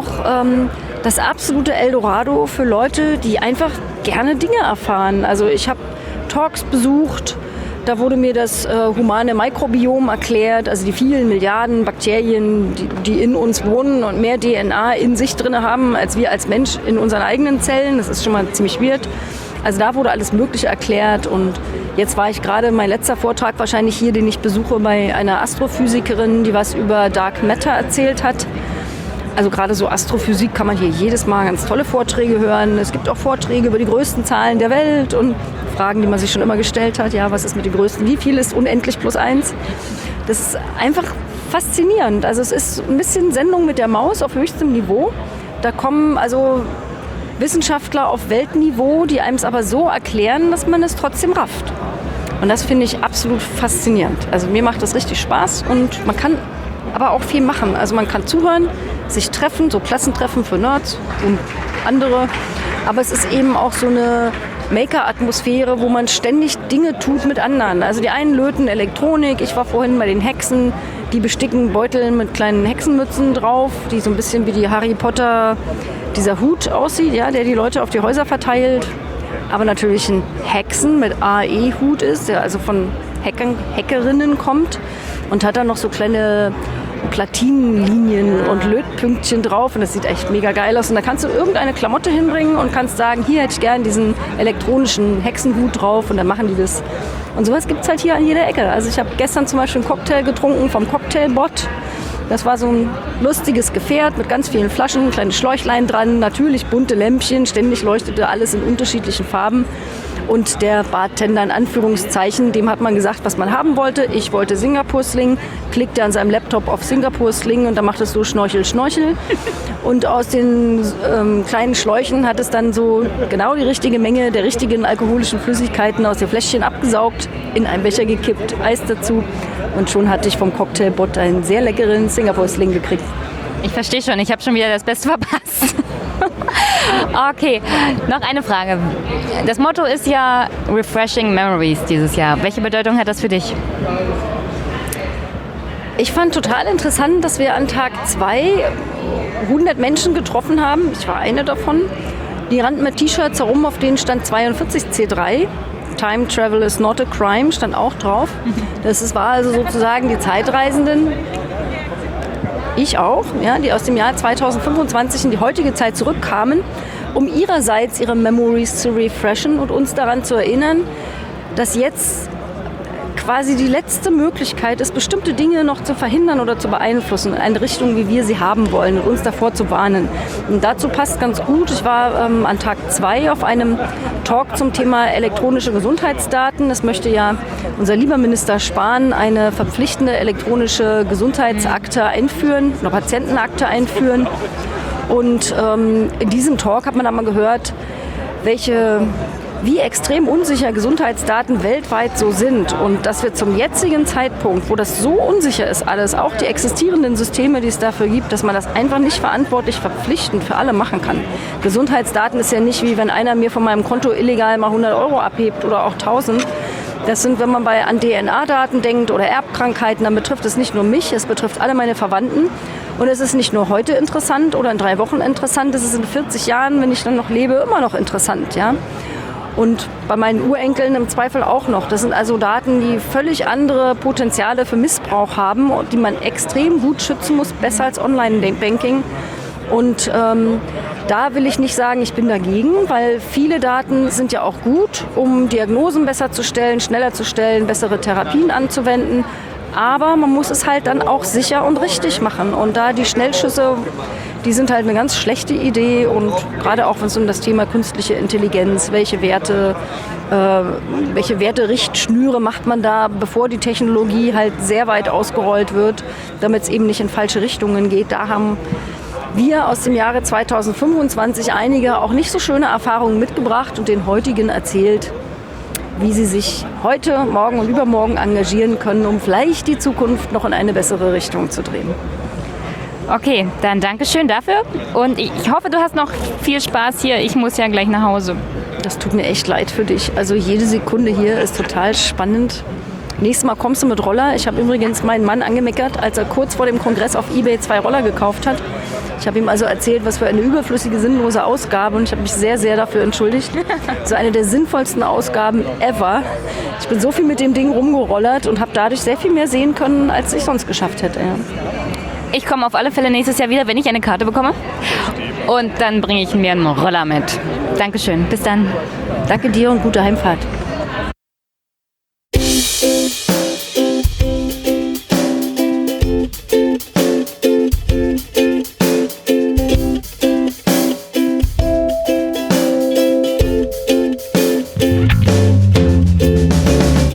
das absolute Eldorado für Leute, die einfach gerne Dinge erfahren. Also ich habe Talks besucht, da wurde mir das humane Mikrobiom erklärt, also die vielen Milliarden Bakterien, die in uns wohnen und mehr DNA in sich drin haben, als wir als Mensch in unseren eigenen Zellen. Das ist schon mal ziemlich weird. Also da wurde alles Mögliche erklärt und jetzt war ich gerade, mein letzter Vortrag wahrscheinlich hier, den ich besuche, bei einer Astrophysikerin, die was über Dark Matter erzählt hat. Also gerade so Astrophysik kann man hier jedes Mal ganz tolle Vorträge hören. Es gibt auch Vorträge über die größten Zahlen der Welt und Fragen, die man sich schon immer gestellt hat. Ja, was ist mit den größten? Wie viel ist unendlich plus 1? Das ist einfach faszinierend. Also es ist ein bisschen Sendung mit der Maus auf höchstem Niveau. Da kommen also Wissenschaftler auf Weltniveau, die einem es aber so erklären, dass man es trotzdem rafft. Und das finde ich absolut faszinierend. Also mir macht das richtig Spaß und man kann aber auch viel machen. Also man kann zuhören, sich treffen, so Klassentreffen für Nerds und andere. Aber es ist eben auch so eine Maker-Atmosphäre, wo man ständig Dinge tut mit anderen. Also die einen löten Elektronik. Ich war vorhin bei den Hexen, die besticken Beutel mit kleinen Hexenmützen drauf, die so ein bisschen wie die Harry Potter, dieser Hut aussieht, ja, der die Leute auf die Häuser verteilt. Aber natürlich ein Hexen mit AE-Hut ist, der also von Hackerinnen kommt und hat dann noch so kleine Platinenlinien und Lötpünktchen drauf und das sieht echt mega geil aus. Und da kannst du irgendeine Klamotte hinbringen und kannst sagen, hier hätte ich gern diesen elektronischen Hexenhut drauf und dann machen die das. Und sowas gibt es halt hier an jeder Ecke. Also ich habe gestern zum Beispiel einen Cocktail getrunken vom Cocktailbot. Das war so ein lustiges Gefährt mit ganz vielen Flaschen, kleine Schläuchlein dran, natürlich bunte Lämpchen, ständig leuchtete alles in unterschiedlichen Farben. Und der Bartender in Anführungszeichen, dem hat man gesagt, was man haben wollte. Ich wollte Singapur-Sling, klickte an seinem Laptop auf Singapur-Sling und dann macht es so Schnorchel, Schnorchel. Und aus den kleinen Schläuchen hat es dann so genau die richtige Menge der richtigen alkoholischen Flüssigkeiten aus dem Fläschchen abgesaugt, in einen Becher gekippt, Eis dazu. Und schon hatte ich vom Cocktailbot einen sehr leckeren Singapur-Sling gekriegt. Ich verstehe schon, ich habe schon wieder das Beste verpasst. Okay, noch eine Frage. Das Motto ist ja Refreshing Memories dieses Jahr. Welche Bedeutung hat das für dich? Ich fand total interessant, dass wir an Tag 2 100 Menschen getroffen haben. Ich war eine davon. Die rannten mit T-Shirts herum, auf denen stand 42C3. Time Travel is not a crime, stand auch drauf. Das war also sozusagen die Zeitreisenden. Ich auch, ja, die aus dem Jahr 2025 in die heutige Zeit zurückkamen, um ihrerseits ihre Memories zu refreshen und uns daran zu erinnern, dass jetzt quasi die letzte Möglichkeit ist, bestimmte Dinge noch zu verhindern oder zu beeinflussen, in eine Richtung, wie wir sie haben wollen und uns davor zu warnen. Und dazu passt ganz gut, ich war an Tag 2 auf einem Talk zum Thema elektronische Gesundheitsdaten. Das möchte ja unser lieber Minister Spahn eine verpflichtende elektronische Gesundheitsakte einführen, eine Patientenakte einführen. Und in diesem Talk hat man dann mal gehört, wie extrem unsicher Gesundheitsdaten weltweit so sind und dass wir zum jetzigen Zeitpunkt, wo das so unsicher ist alles, auch die existierenden Systeme, die es dafür gibt, dass man das einfach nicht verantwortlich verpflichtend für alle machen kann. Gesundheitsdaten ist ja nicht wie, wenn einer mir von meinem Konto illegal mal 100 € abhebt oder auch 1000. Das sind, wenn man an DNA-Daten denkt oder Erbkrankheiten, dann betrifft es nicht nur mich, es betrifft alle meine Verwandten. Und es ist nicht nur heute interessant oder in 3 Wochen interessant, es ist in 40 Jahren, wenn ich dann noch lebe, immer noch interessant, ja. Und bei meinen Urenkeln im Zweifel auch noch. Das sind also Daten, die völlig andere Potenziale für Missbrauch haben und die man extrem gut schützen muss, besser als Online-Banking. Und da will ich nicht sagen, ich bin dagegen, weil viele Daten sind ja auch gut, um Diagnosen besser zu stellen, schneller zu stellen, bessere Therapien anzuwenden. Aber man muss es halt dann auch sicher und richtig machen. Und da die Schnellschüsse, die sind halt eine ganz schlechte Idee. Und gerade auch, wenn es um das Thema künstliche Intelligenz, welche Werte-Richtschnüre macht man da, bevor die Technologie halt sehr weit ausgerollt wird, damit es eben nicht in falsche Richtungen geht. Da haben wir aus dem Jahre 2025 einige auch nicht so schöne Erfahrungen mitgebracht und den heutigen erzählt, wie sie sich heute, morgen und übermorgen engagieren können, um vielleicht die Zukunft noch in eine bessere Richtung zu drehen. Okay, dann Dankeschön dafür und ich hoffe, du hast noch viel Spaß hier. Ich muss ja gleich nach Hause. Das tut mir echt leid für dich. Also jede Sekunde hier ist total spannend. Nächstes Mal kommst du mit Roller. Ich habe übrigens meinen Mann angemeckert, als er kurz vor dem Kongress auf eBay 2 Roller gekauft hat. Ich habe ihm also erzählt, was für eine überflüssige, sinnlose Ausgabe und ich habe mich sehr, sehr dafür entschuldigt. So eine der sinnvollsten Ausgaben ever. Ich bin so viel mit dem Ding rumgerollert und habe dadurch sehr viel mehr sehen können, als ich sonst geschafft hätte. Ja. Ich komme auf alle Fälle nächstes Jahr wieder, wenn ich eine Karte bekomme. Und dann bringe ich mir einen Roller mit. Dankeschön. Bis dann. Danke dir und gute Heimfahrt.